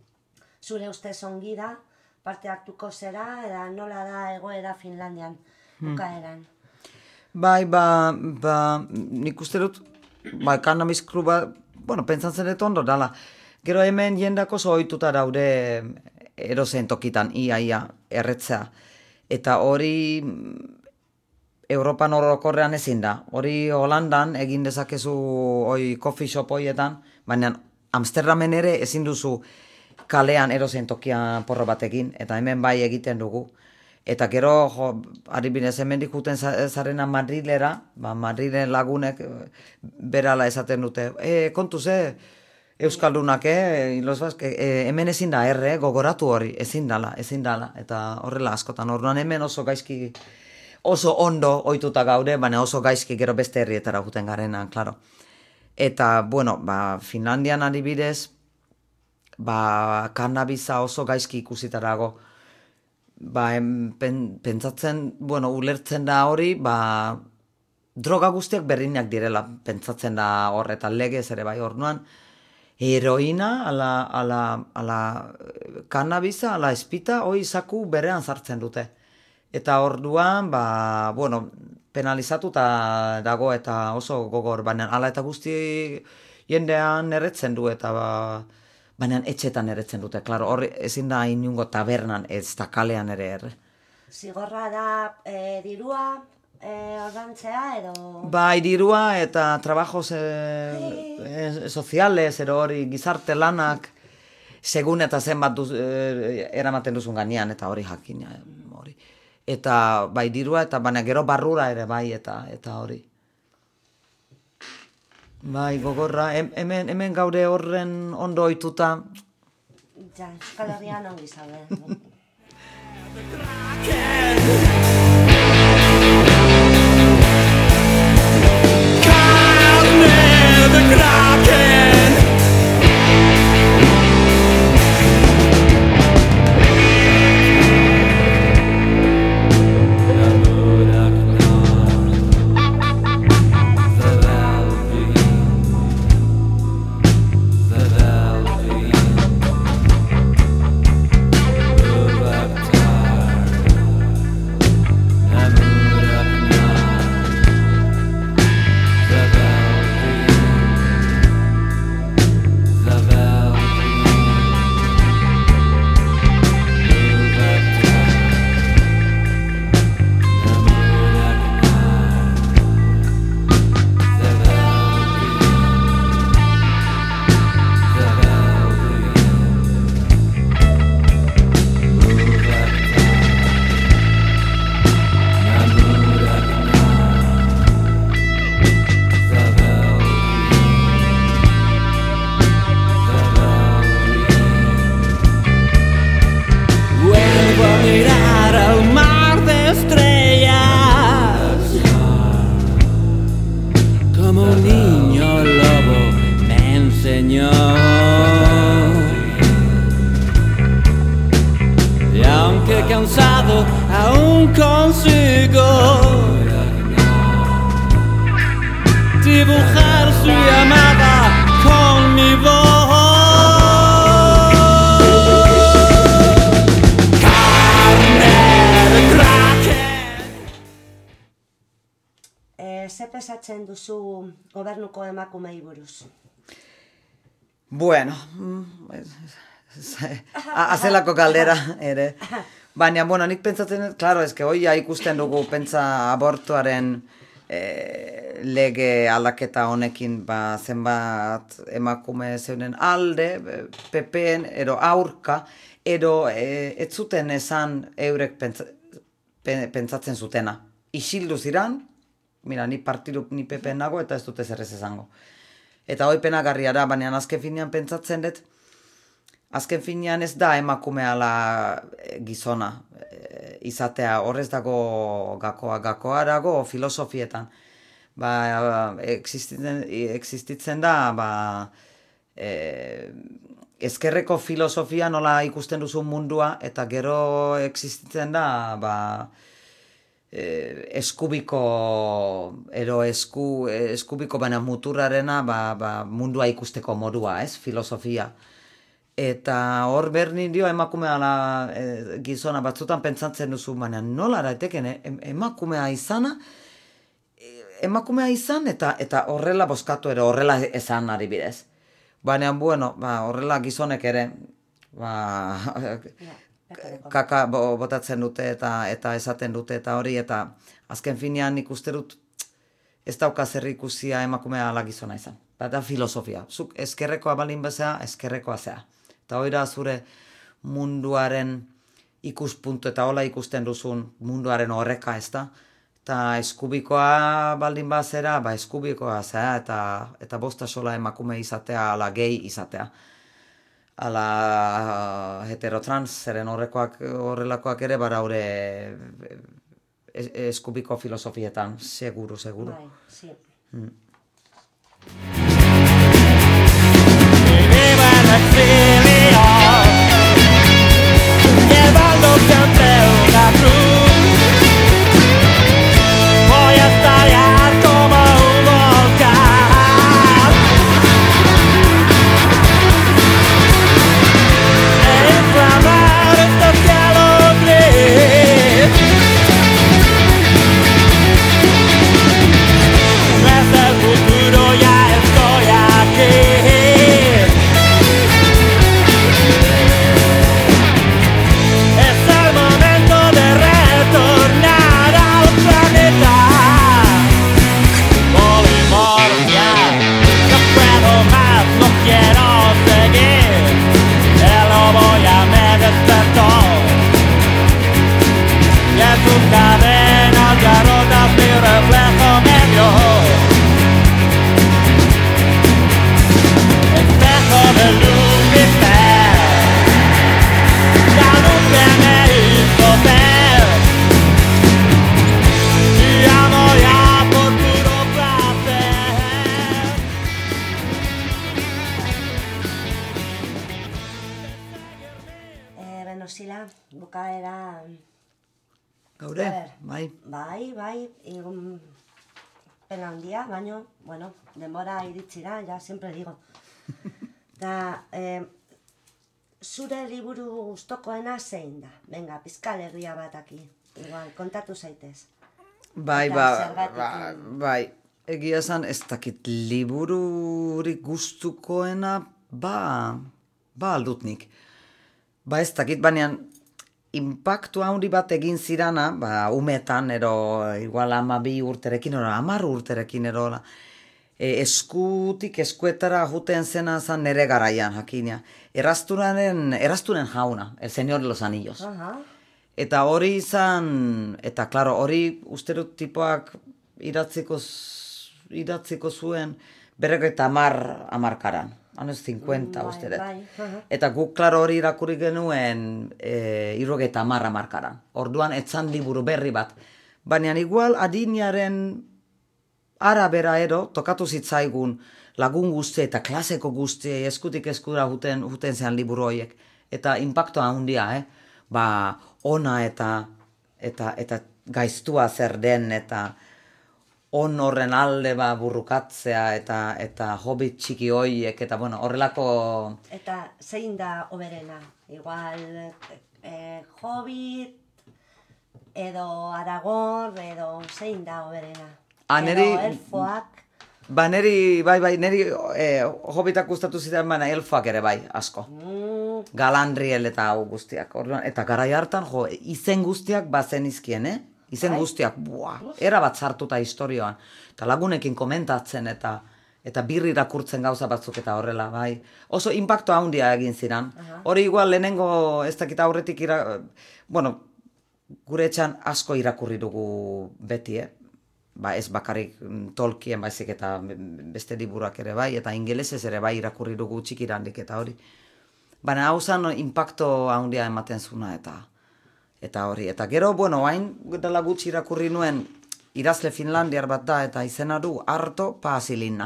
zure ustez ongi da, parte hartuko zera, eta nola da egoera Finlandian, bukaeran. Bai, ba, ba, nik uste dut, bai, kannabis kluba, bueno, pentsatzen dut ondo dala. Gero hemen jendak oso ohituta daude erozen tokitan, ia, ia, erretzea. Eta hori Europan orokorrean ezin da. Hori Holandan egin dezakezu hoi coffee shop hoietan, baina Amsterdamen ere ezin duzu kalean erozen tokian porro batekin, eta hemen bai egiten dugu. Eta gero, jo, adibidez, hemendik juten zarena Madrilera, ba, Madrilen lagunek berala esaten dute, e, kontu ze, Euskaldunak, eh, los baske, eh, hemen ezin da erre, gogoratu hori, ezin dala, ezin dala, eta horrela askotan, orduan hemen oso gaizki, oso ondo ohituta gaude, baina oso gaizki gero beste herrietara juten garenan, claro. Eta, bueno, ba, Finlandian adibidez, ba, kannabisa oso gaizki ikusitarago, ba, em, pen, pentsatzen, bueno, ulertzen da hori, ba, droga guztiak berdinak direla, pentsatzen da horretan legez ere bai orduan, heroina, ala, ala, ala kannabisa, ala espita, hoi zaku berean sartzen dute. Eta orduan, ba, bueno, penalizatuta dago eta oso gogor, baina ala eta guzti jendean erretzen du eta ba, baina etxetan erretzen dute, klaro, hor ezin da inungo tabernan ez da kalean ere erre. Zigorra da e, dirua, e, ordantzea edo... Bai, dirua eta trabajos e, e, soziales, ero hori gizarte lanak, segun eta zenbat duz, e, eramaten duzun ganean, eta hori jakina, hori. Eta bai dirua, eta baina gero barrura ere bai, eta eta hori. Bai, gogorra, hemen, hemen gaure horren ondo ohituta. Ja, Euskal Herrian ongi zaude. Duzu gobernuko emakumei buruz? Bueno, azelako galdera ere. Baina, bueno, nik pentsatzen, claro, eske hoi ikusten dugu pentsa abortuaren eh, lege aldaketa honekin, ba, zenbat emakume zeunen alde, P Pn, ero aurka, ero eh, ez zuten esan eurek pentsa, pentsatzen zutena. Isildu ziran, mira, ni partidu, ni P P nago eta ez dute zerrez esango. Eta hoi penagarria da, baina azken finean pentsatzen dut, azken finean ez da emakumeala gizona e, izatea, horrez dago gakoa, gakoa dago filosofietan. Ba, existitzen, existitzen da, ba, e, ezkerreko filosofia nola ikusten duzu mundua, eta gero existitzen da, ba, Eh, eskubiko ero esku, eskubiko baina muturrarena ba, ba, mundua ikusteko modua, ez, filosofia. Eta hor berdin dio emakumea e, gizona batzutan pentsatzen duzu, baina nola daiteken em, emakumea izana, emakumea izan eta eta horrela bozkatu ere, horrela esan ari bidez. Baina, bueno, ba, horrela gizonek ere, ba... Yeah. Kaka botatzen dute eta eta esaten dute eta hori, eta azken finean ikuste dut ez dauka zer ikusia emakumea ala gizona izan. Eta filosofia. Zuk eskerrekoa balin bezea, eskerrekoa zea. Eta hori da zure munduaren ikuspuntu eta hola ikusten duzun munduaren horreka, ez da? Eta eskubikoa baldin bazera, ba eskubikoa zea, eta, eta bosta sola emakume izatea, ala gehi izatea. Ala heterotrans, zeren horrekoak, horrelakoak ere bara hori eskubiko filosofietan, seguru, seguru. Bai, sí. Mm. Voy a estallar como un volcán. E inflamar estos cielos gris. Bueno, Sila, bukaera... Gaure, A ver. bai. Bai, bai, egun pena handia, baino, bueno, denbora iritsi da, ja, siempre digo. Da, eh, zure liburu gustokoena zein da? Venga, pizka alegria bat aki. Igual, kontatu zaitez. Bai, Eta ba, zergatik- ba, bai. Egia esan, ez dakit libururik gustukoena, ba, ba aldutnik. Ba ez dakit, baina impactu handi bat egin zirana, ba, umetan, ero, igual ama bi urterekin, ero, amar urterekin, ero, e, eskutik eskuetara juten zena zan nere garaian, jakina. Errazturaren, errazturen jauna, el señor de los anillos. Aha. Eta hori izan, eta klaro, hori usterut tipoak iratzeko, iratzeko zuen berrogeita hamar hamarkaran. Anez cincuenta, Bai, uste dut. bai, aha. Eta guk, klaro, hori irakurri genuen e, irrogeita hamar hamarkaran. Orduan, etzan liburu berri bat. Baina igual adinaren arabera ero, tokatu zitzaigun lagun guzti eta klaseko guzti eskutik eskura juten, juten zean liburu horiek. Eta impactoa handia, eh? Ba, ona eta, eta, eta gaiztua zer den, eta on horren alde ba burrukatzea eta eta hobbit txiki hoiek eta bueno, horrelako Eta zein da oberena? Igual, eh, Hobbit, edo Aragorn, edo zein da oberena? Ah, neri- Edo elfoak, ba neri bai bai neri eh, hobbitak gustatu zidan baina elfoak ere bai asko. mm, Galandriel eta hau guztiak. Orduan eta garai hartan jo izen guztiak bazenizkien, eh? Izen Bai. guztiak, buah, era bat sartuta historioan. Eta lagunekin komentatzen eta eta birri irakurtzen gauza batzuk eta horrela, bai. Oso impacto handia egin ziran. Aha. Hori igual lehenengo ez dakit aurretik ira... Bueno, gure etxan asko irakurri dugu beti, eh? Ba, ez bakarrik mm, Tolkien baizik eta beste liburuak ere bai, eta ingelesez ere bai irakurri dugu txikirandik eta hori. Baina hau zan impacto handia ematen zuna eta eta hori. Eta gero, bueno, hain dela gutxi irakurri nuen idazle finlandiar bat da eta izena du Arto Paasilina.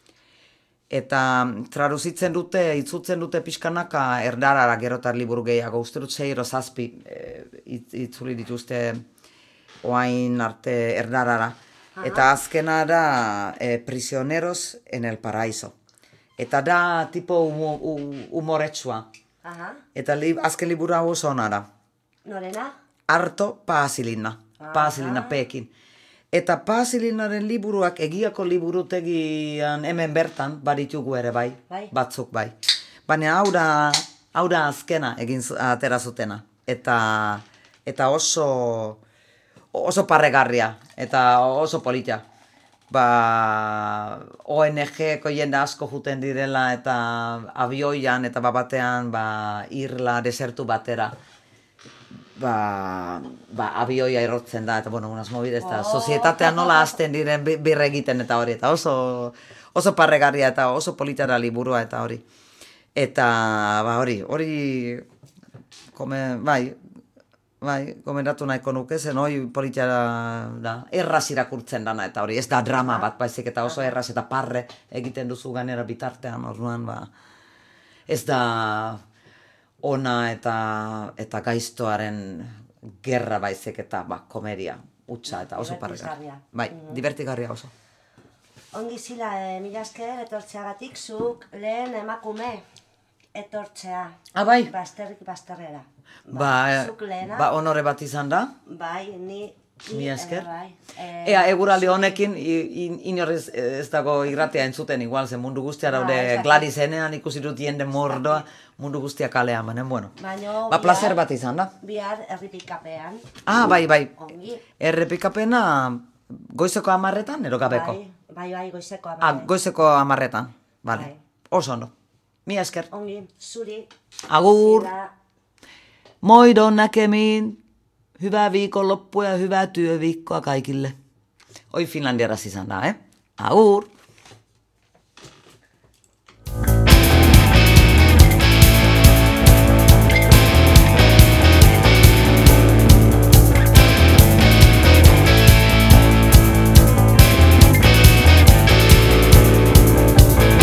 Eta traduzitzen dute, itzutzen dute pixkanaka erdarara gerotar liburu gehiago. Uste dut sei edo zazpi e, itz, itzuli dituzte oain arte erdarara. Eta azkena da e, Prisioneros en el Paraíso. Eta da tipo humo, hu- humoretsua. aha, Eta li, azken liburu hau oso ona da. norena? Arto Paasilina. Paasilina pekin. Eta Paasilinaren liburuak egiako liburutegian hemen bertan baditugu ere bai, Bai. batzuk bai. Baina hau da, hau da azkena egin zu- atera zutena. Eta, eta oso, oso parregarria eta oso politia. Ba, O N G-ko jende asko juten direla eta abioian eta batean ba, irla desertu batera. Ba, ba, abioia errotzen da, eta bueno, unas movidas, eta sozietatean nola hasten diren bi- birre egiten eta hori, eta oso, oso parregarria eta oso politara liburua eta hori. Eta, ba, hori, hori, kome, bai, bai, komendatu nahiko nuke, zen hori politara da, erraz irakurtzen dana, eta hori, ez da drama bat, baizik eta oso erraz eta parre egiten duzu gainera bitartean, orduan, ba, ez da ona eta eta gaiztoaren gerra baizik eta ba, komedia hutsa eta oso parregarria. Divertisgarria. Bai, divertigarria oso. Ongi Zila, e, mila esker etortzeagatik zuk lehen emakume etortzea. Ah, bai. Basterrik basterrera. Ba, zuk lehena. ba honore bat izan da. Bai, ni... ni Mila esker. ere Bai. E, Ea, eguraldi honekin, i- in- inorez ez dago irratea entzuten igual, zen mundu guztia Ah, daude ez dakit. Gladizenean ikusi dut jende mordoa, mundu guztia kalean, baina, bueno. Baino, Ba, placer bihar- bat izan da. Bihar erripikapean. Ah, bai, bai. Ongi. Errepikapena goizeko amarretan, ero gabeko? Bai, bai, bai, goizeko Ah, amare. goizeko amarretan, bale. Bai. Oso ondo. Mila esker. Ongi, zuri. Agur. Zila. Moidon näkemiin. Hyvää viikonloppua ja hyvää työviikkoa kaikille. Oi finlandiaras izan da, eh? Agur.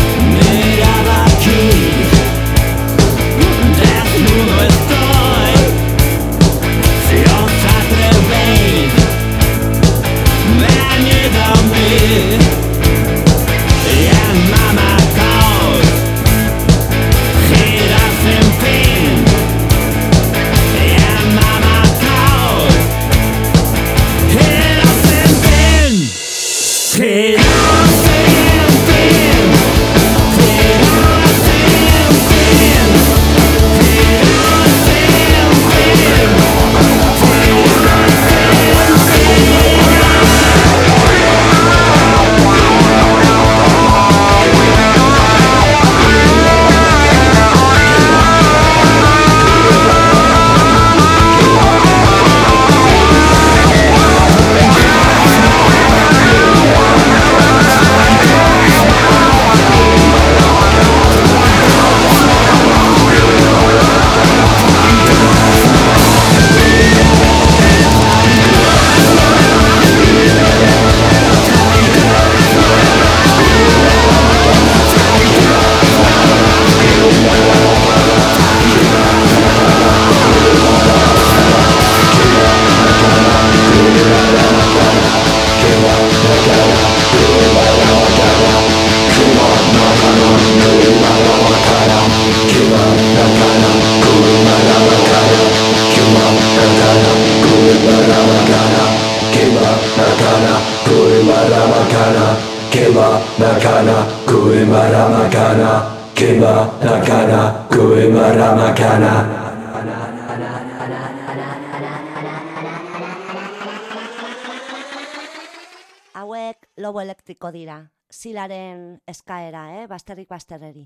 Erabaki desnudo estoy Kema nakana kuimara makana. Kema nakana kuimara makana. Hauek lobo elektriko dira, Silaren eskaera, eh? Basterrik basterreri.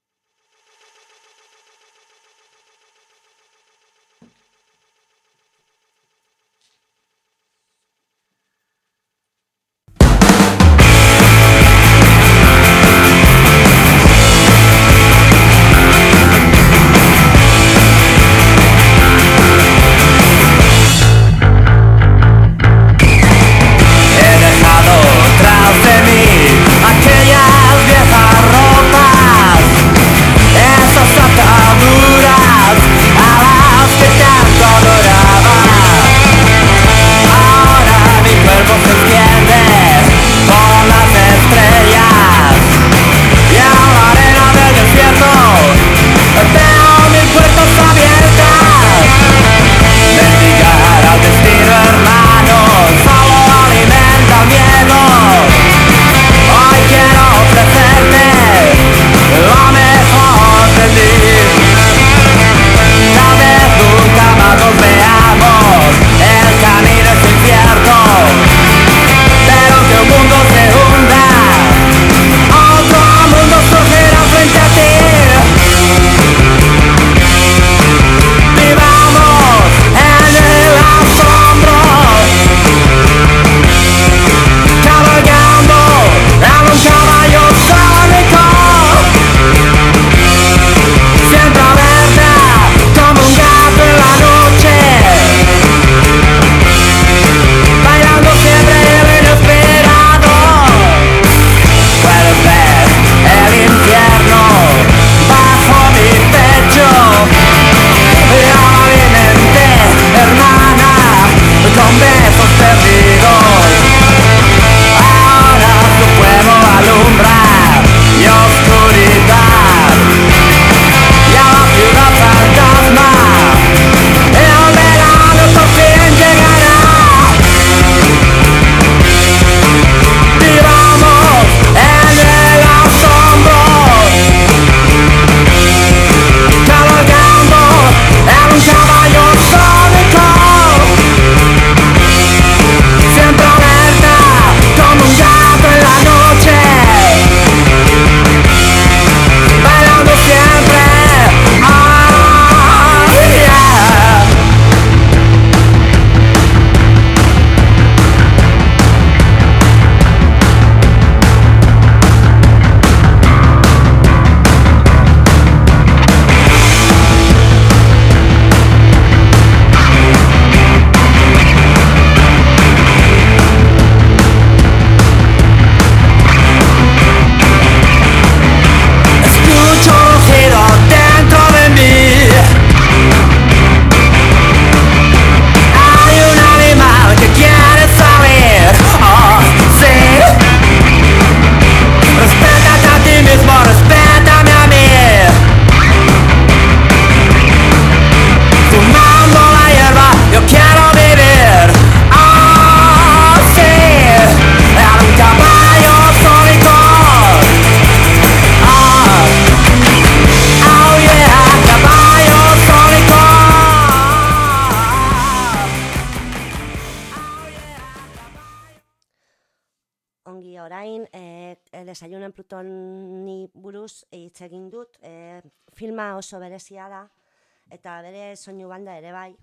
Desayuno en Plutoni buruz hitz egin dut, e, filma oso berezia da, eta bere soinu banda ere bai.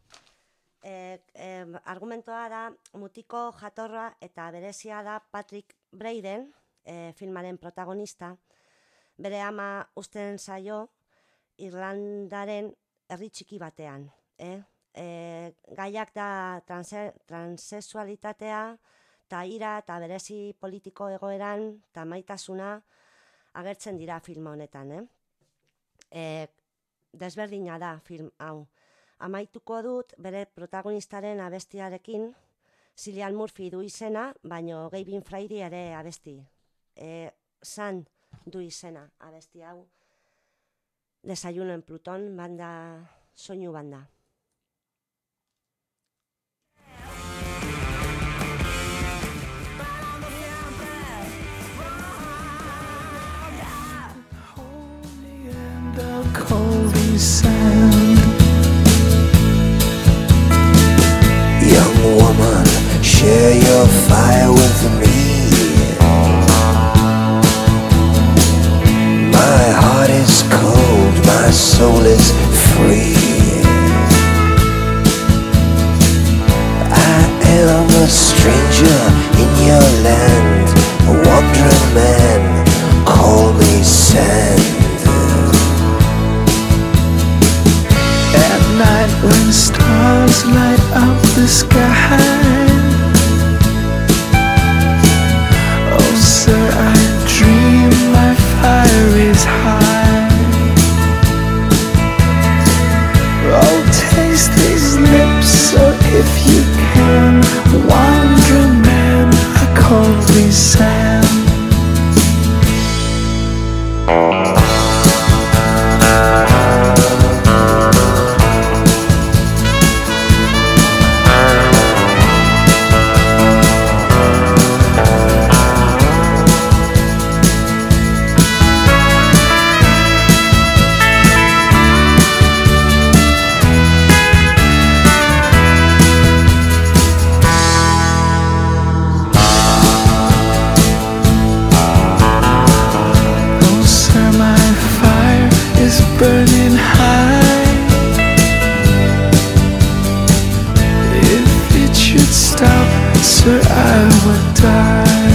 E, e, argumentoa da mutiko jatorra eta berezia da Patrick Braden, e, filmaren protagonista. Bere ama uzten zaio Irlandaren herri txiki batean. Eh? E, gaiak da transe, transexualitatea, eta ira eta berezi politiko egoeran eta maitasuna agertzen dira film honetan. Eh? E, desberdina da film hau. Amaituko dut bere protagonistaren abestiarekin, Cillian Murphy du izena, baino Gavin Frady ere abesti. E, San du izena abesti hau. Desayuno en Pluton, banda, soinu banda. sand. Young woman, share your fire with me. My heart is cold, my soul is free. I am a stranger in your land, a wandering man, call me sand. At night when stars light up the sky, oh sir, I dream my fire is high. Oh, taste these lips, so if you can, wandering man, I call thee sand. Burning high. If it should stop, sir, I would die.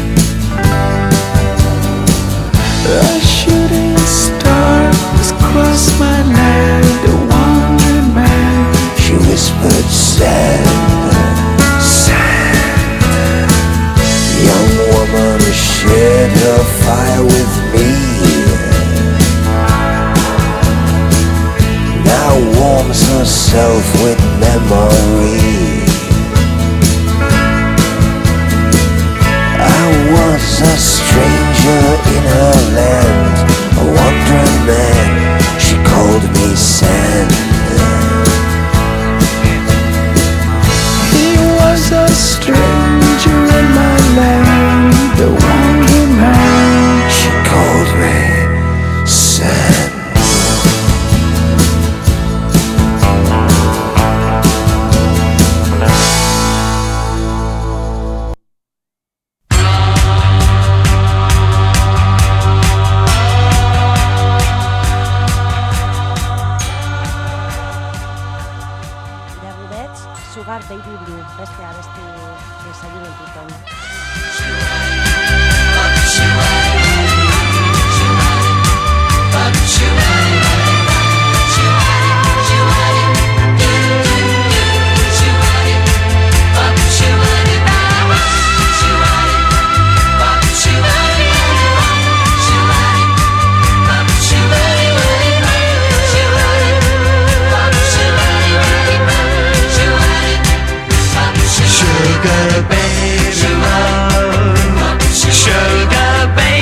A shooting star has crossed my land, a wandering man. She whispered, sand, sand. Young woman shared her fire with me. Now warms herself with memory. I was a stranger in her land, a wandering man, she called me sand. He was a stranger in my land, a wandering man, she called me sand. Sugar Baby Blue, beste abesti desayunetuton. Sugar baby love, sugar baby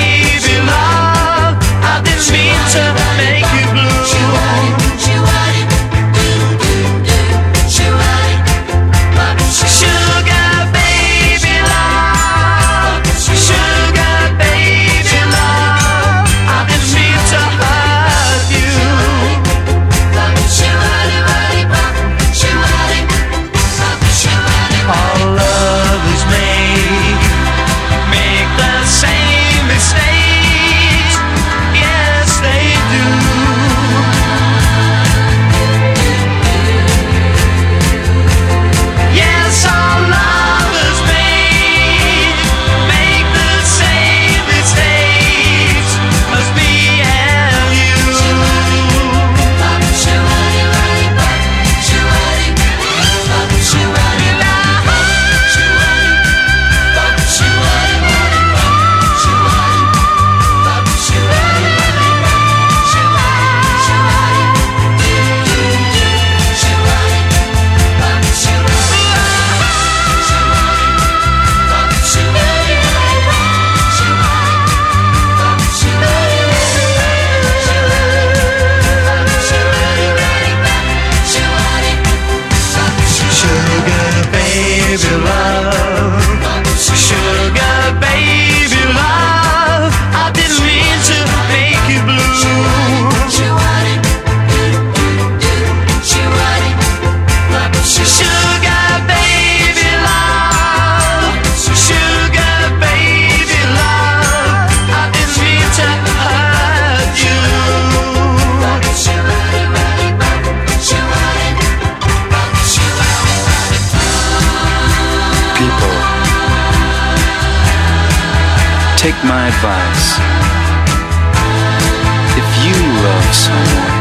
Take my advice. If you love someone,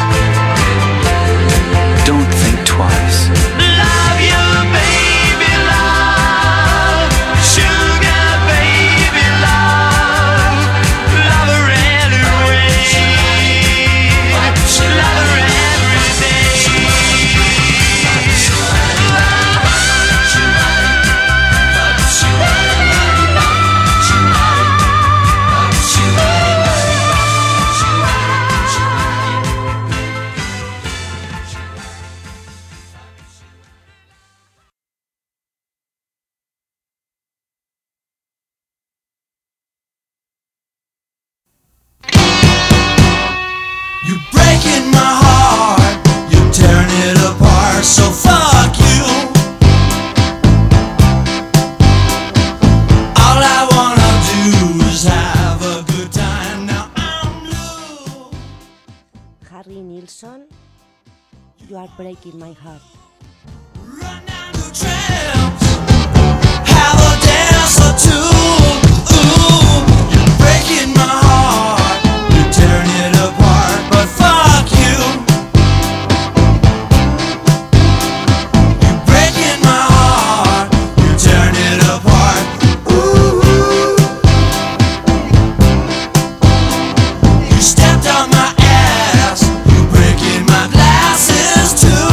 don't think twice. Love you, baby, love. Sugar, baby, love. Love her anyway. Love her every day. You're breaking my heart, you're tearing it apart, so fuck you. All I wanna do is have a good time, now I'm blue. Harry Nilsson, You Are Breaking My Heart. Run down to tramps, have a dance or two. Ooh, you're breaking my heart, you're tearing it apart, but fuck you. You're breaking my heart, you're tearing it apart. Ooh, you stepped on my ass, you're breaking my glasses too.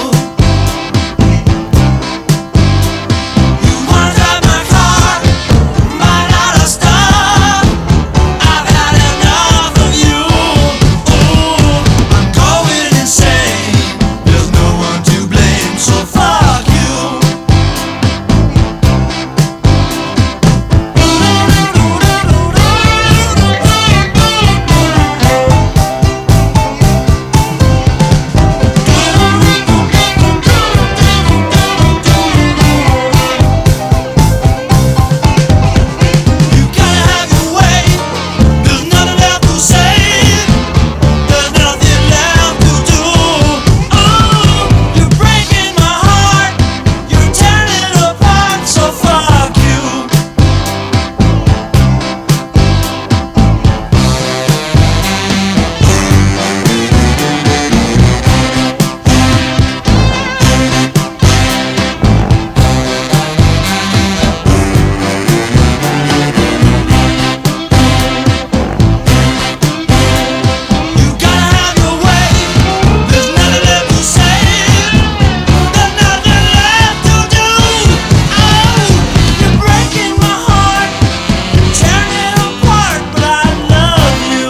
You wanna drive my car, might not have stopped. I've had enough of you. Ooh, I'm going insane. There's no one to blame, so fuck you. You gotta have your way. There's nothing left to say. There's nothing left to do. Oh, you're breaking my heart. You're tearing it apart, so fuck you. You gotta have your way. There's nothing left to say. There's nothing left to do. Oh, you're breaking my heart. You're tearing it apart, but I love you.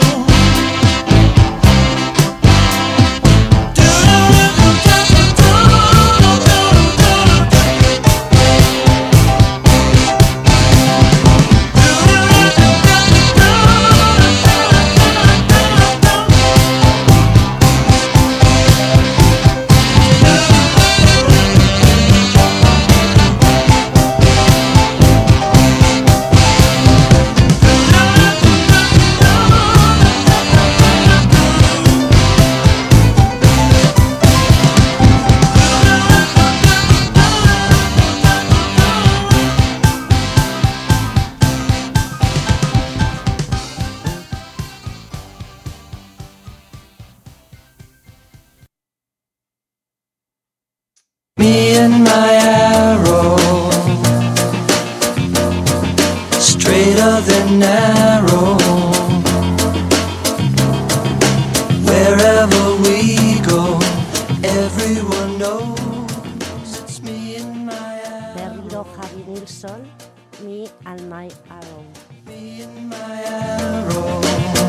Me and my arrow, straighter than arrow. Wherever we go, everyone knows it's me and my arrow. Berriro Harry Nilsson, Me and My Arrow. Me and my arrow,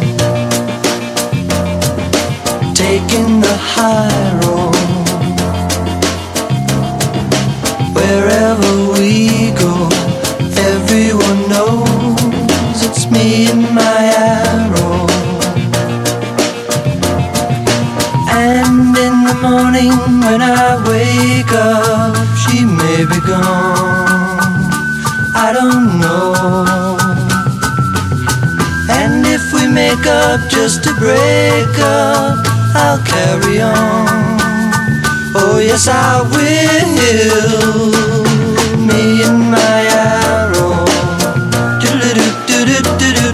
taking the high road. Wherever we go, everyone knows it's me and my arrow. And in the morning when I wake up, she may be gone, I don't know. And if we make up just to break up, I'll carry on. Oh yes I will. Me and my arrow. Do-do-do-do-do-do.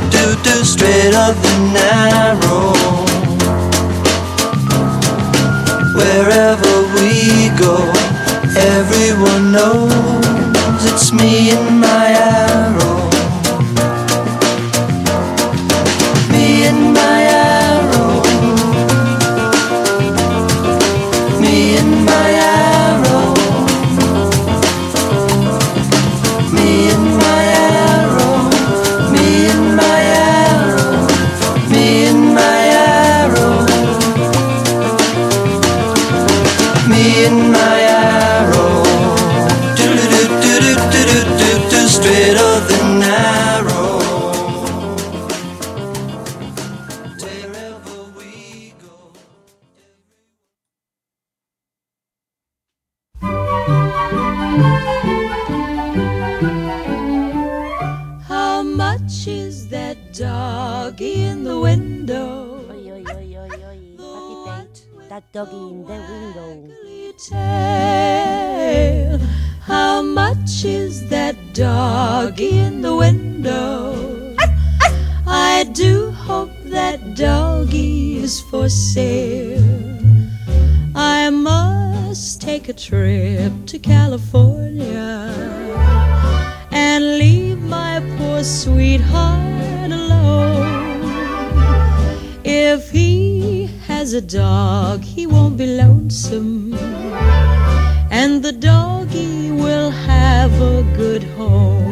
doggy in the window. Oi, oi, oi, oi, oi. Patti Page, that doggy in the window. Tell how much is that doggy in the window? I do hope that doggy is for sale. I must take a trip to California and leave my poor sweetheart alone. If he has a dog, he won't be lonesome, and the doggy will have a good home.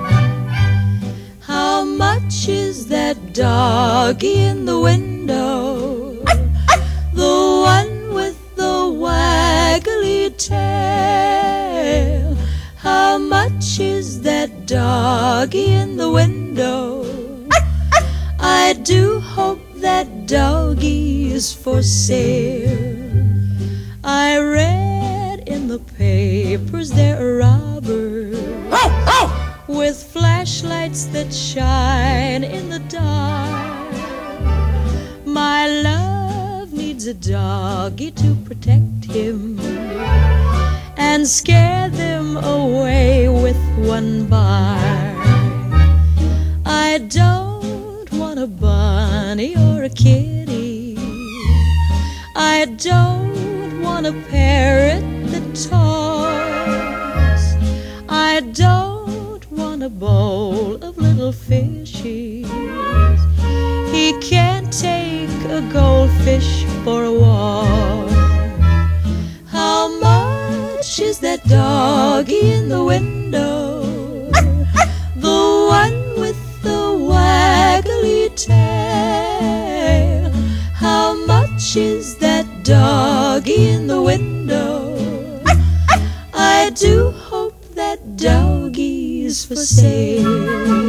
How much is that doggy in the window? The one with the waggly tail. How much is that doggy in the window? I do hope that doggy is for sale. I read in the papers there are robbers with flashlights that shine in the dark. My love needs a doggy to protect him and scare them away with one bark. I don't want a bunny or a kitty. I don't want a parrot that talks. I don't want a bowl of little fishies. He can't take a goldfish for a walk. How much is that doggy in the window? The one with the waggly tail. How much is that doggy in the window? I do hope that doggy is for sale.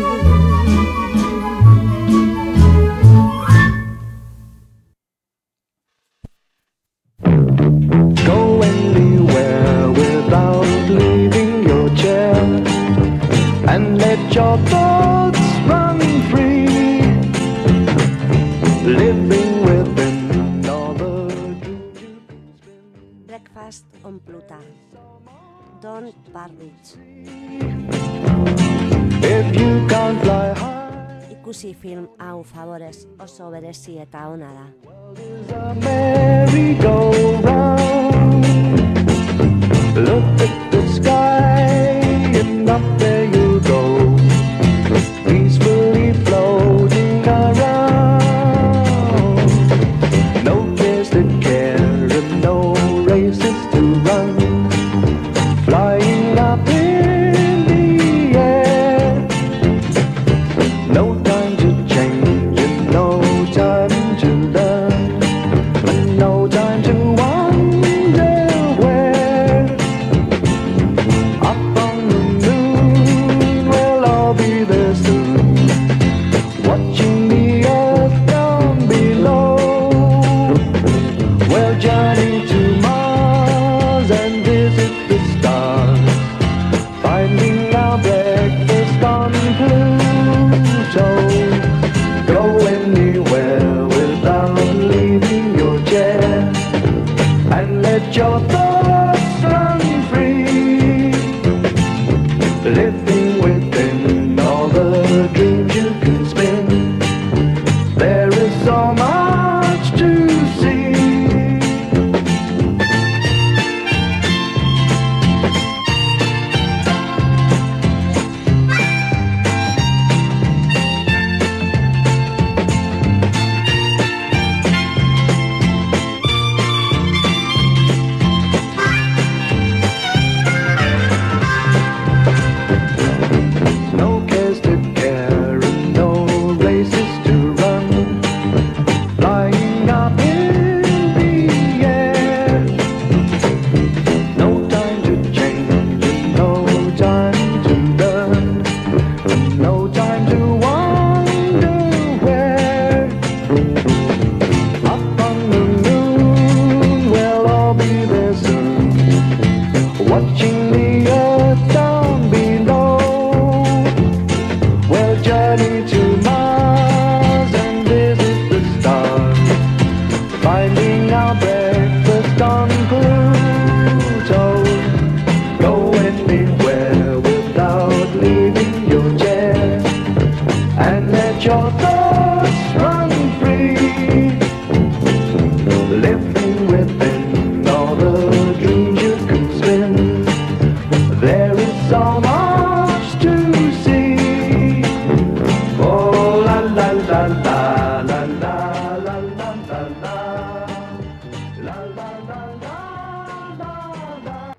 Go anywhere without leaving your chair, and let your thoughts run free, living within all the dreams you've been. Breakfast on Pluta. Don Parridge. If you can't fly high, Ikusi film hau favorez, oso berezi eta ona da. there's a merry-go-round. Look at the sky and up there you go, peacefully floating around. No cares to care and no races to run, flying up in the air. No time to change and no time to learn, and no time to wonder. so much to see. Oh la la la la la la la la la la la la la la la.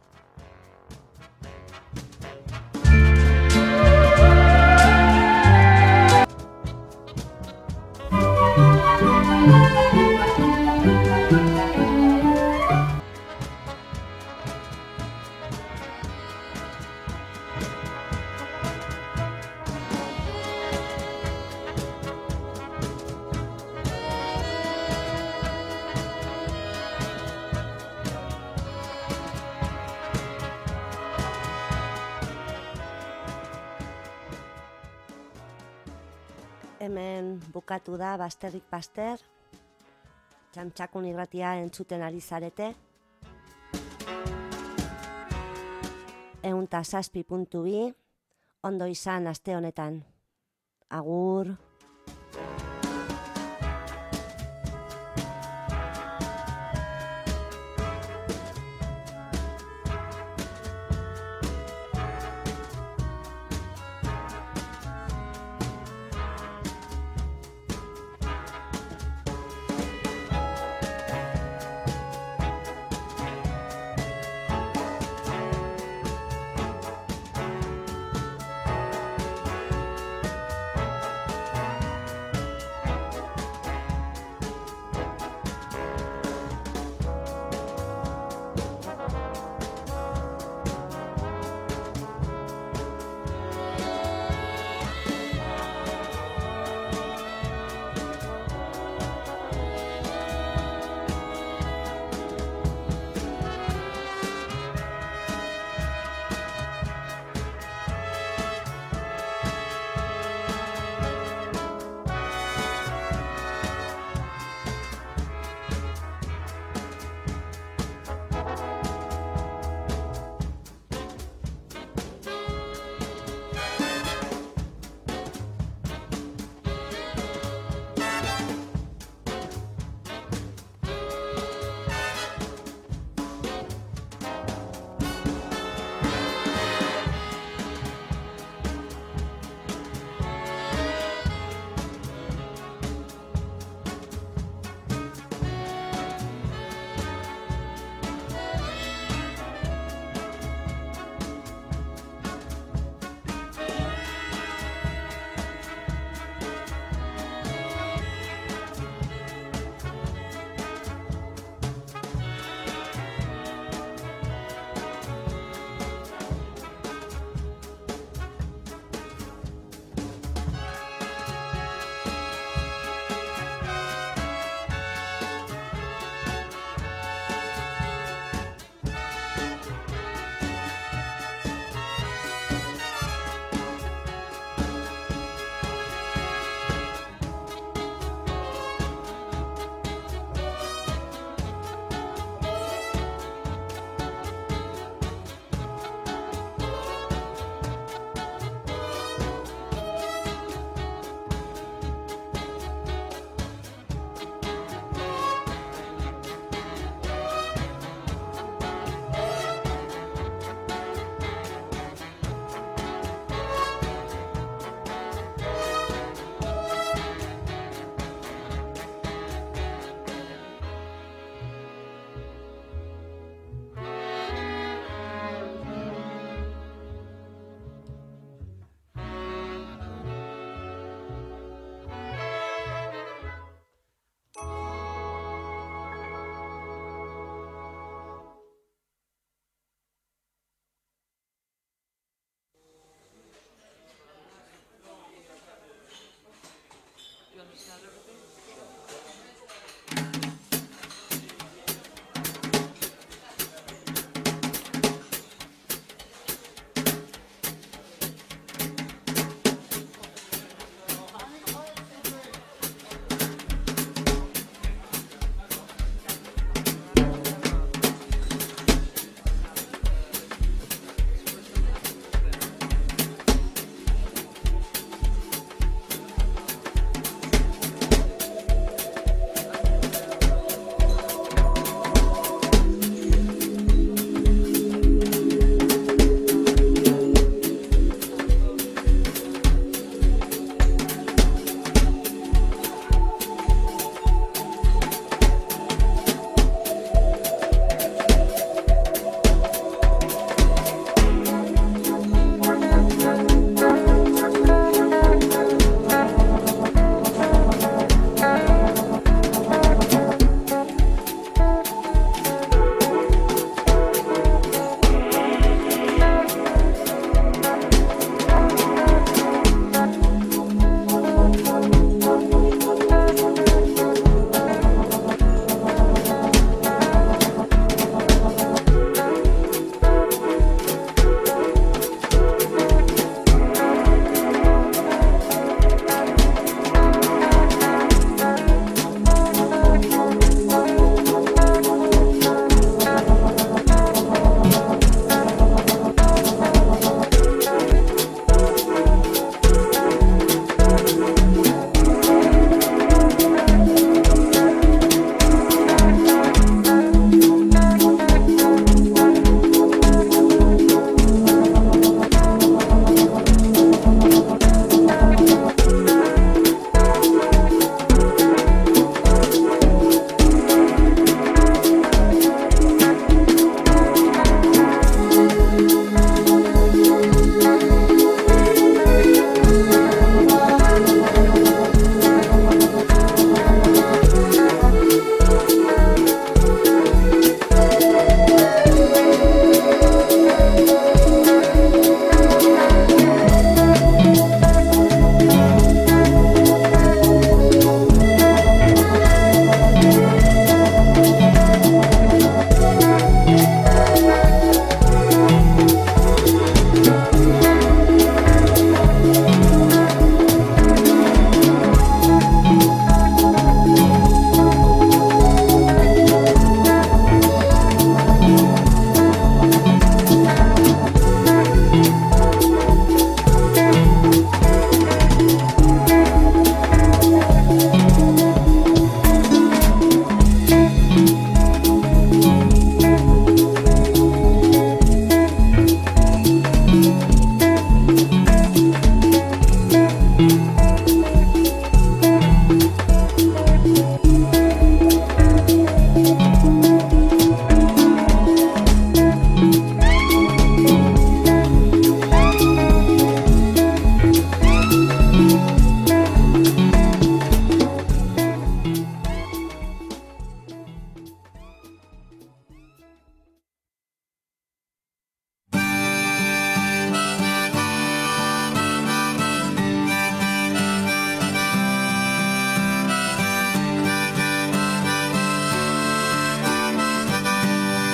Hemen bukatu da Bazterrik Bazter, Txantxakun irratia entzuten ari zarete. ehun eta zazpi puntu bi, ondo izan aste honetan. Agur.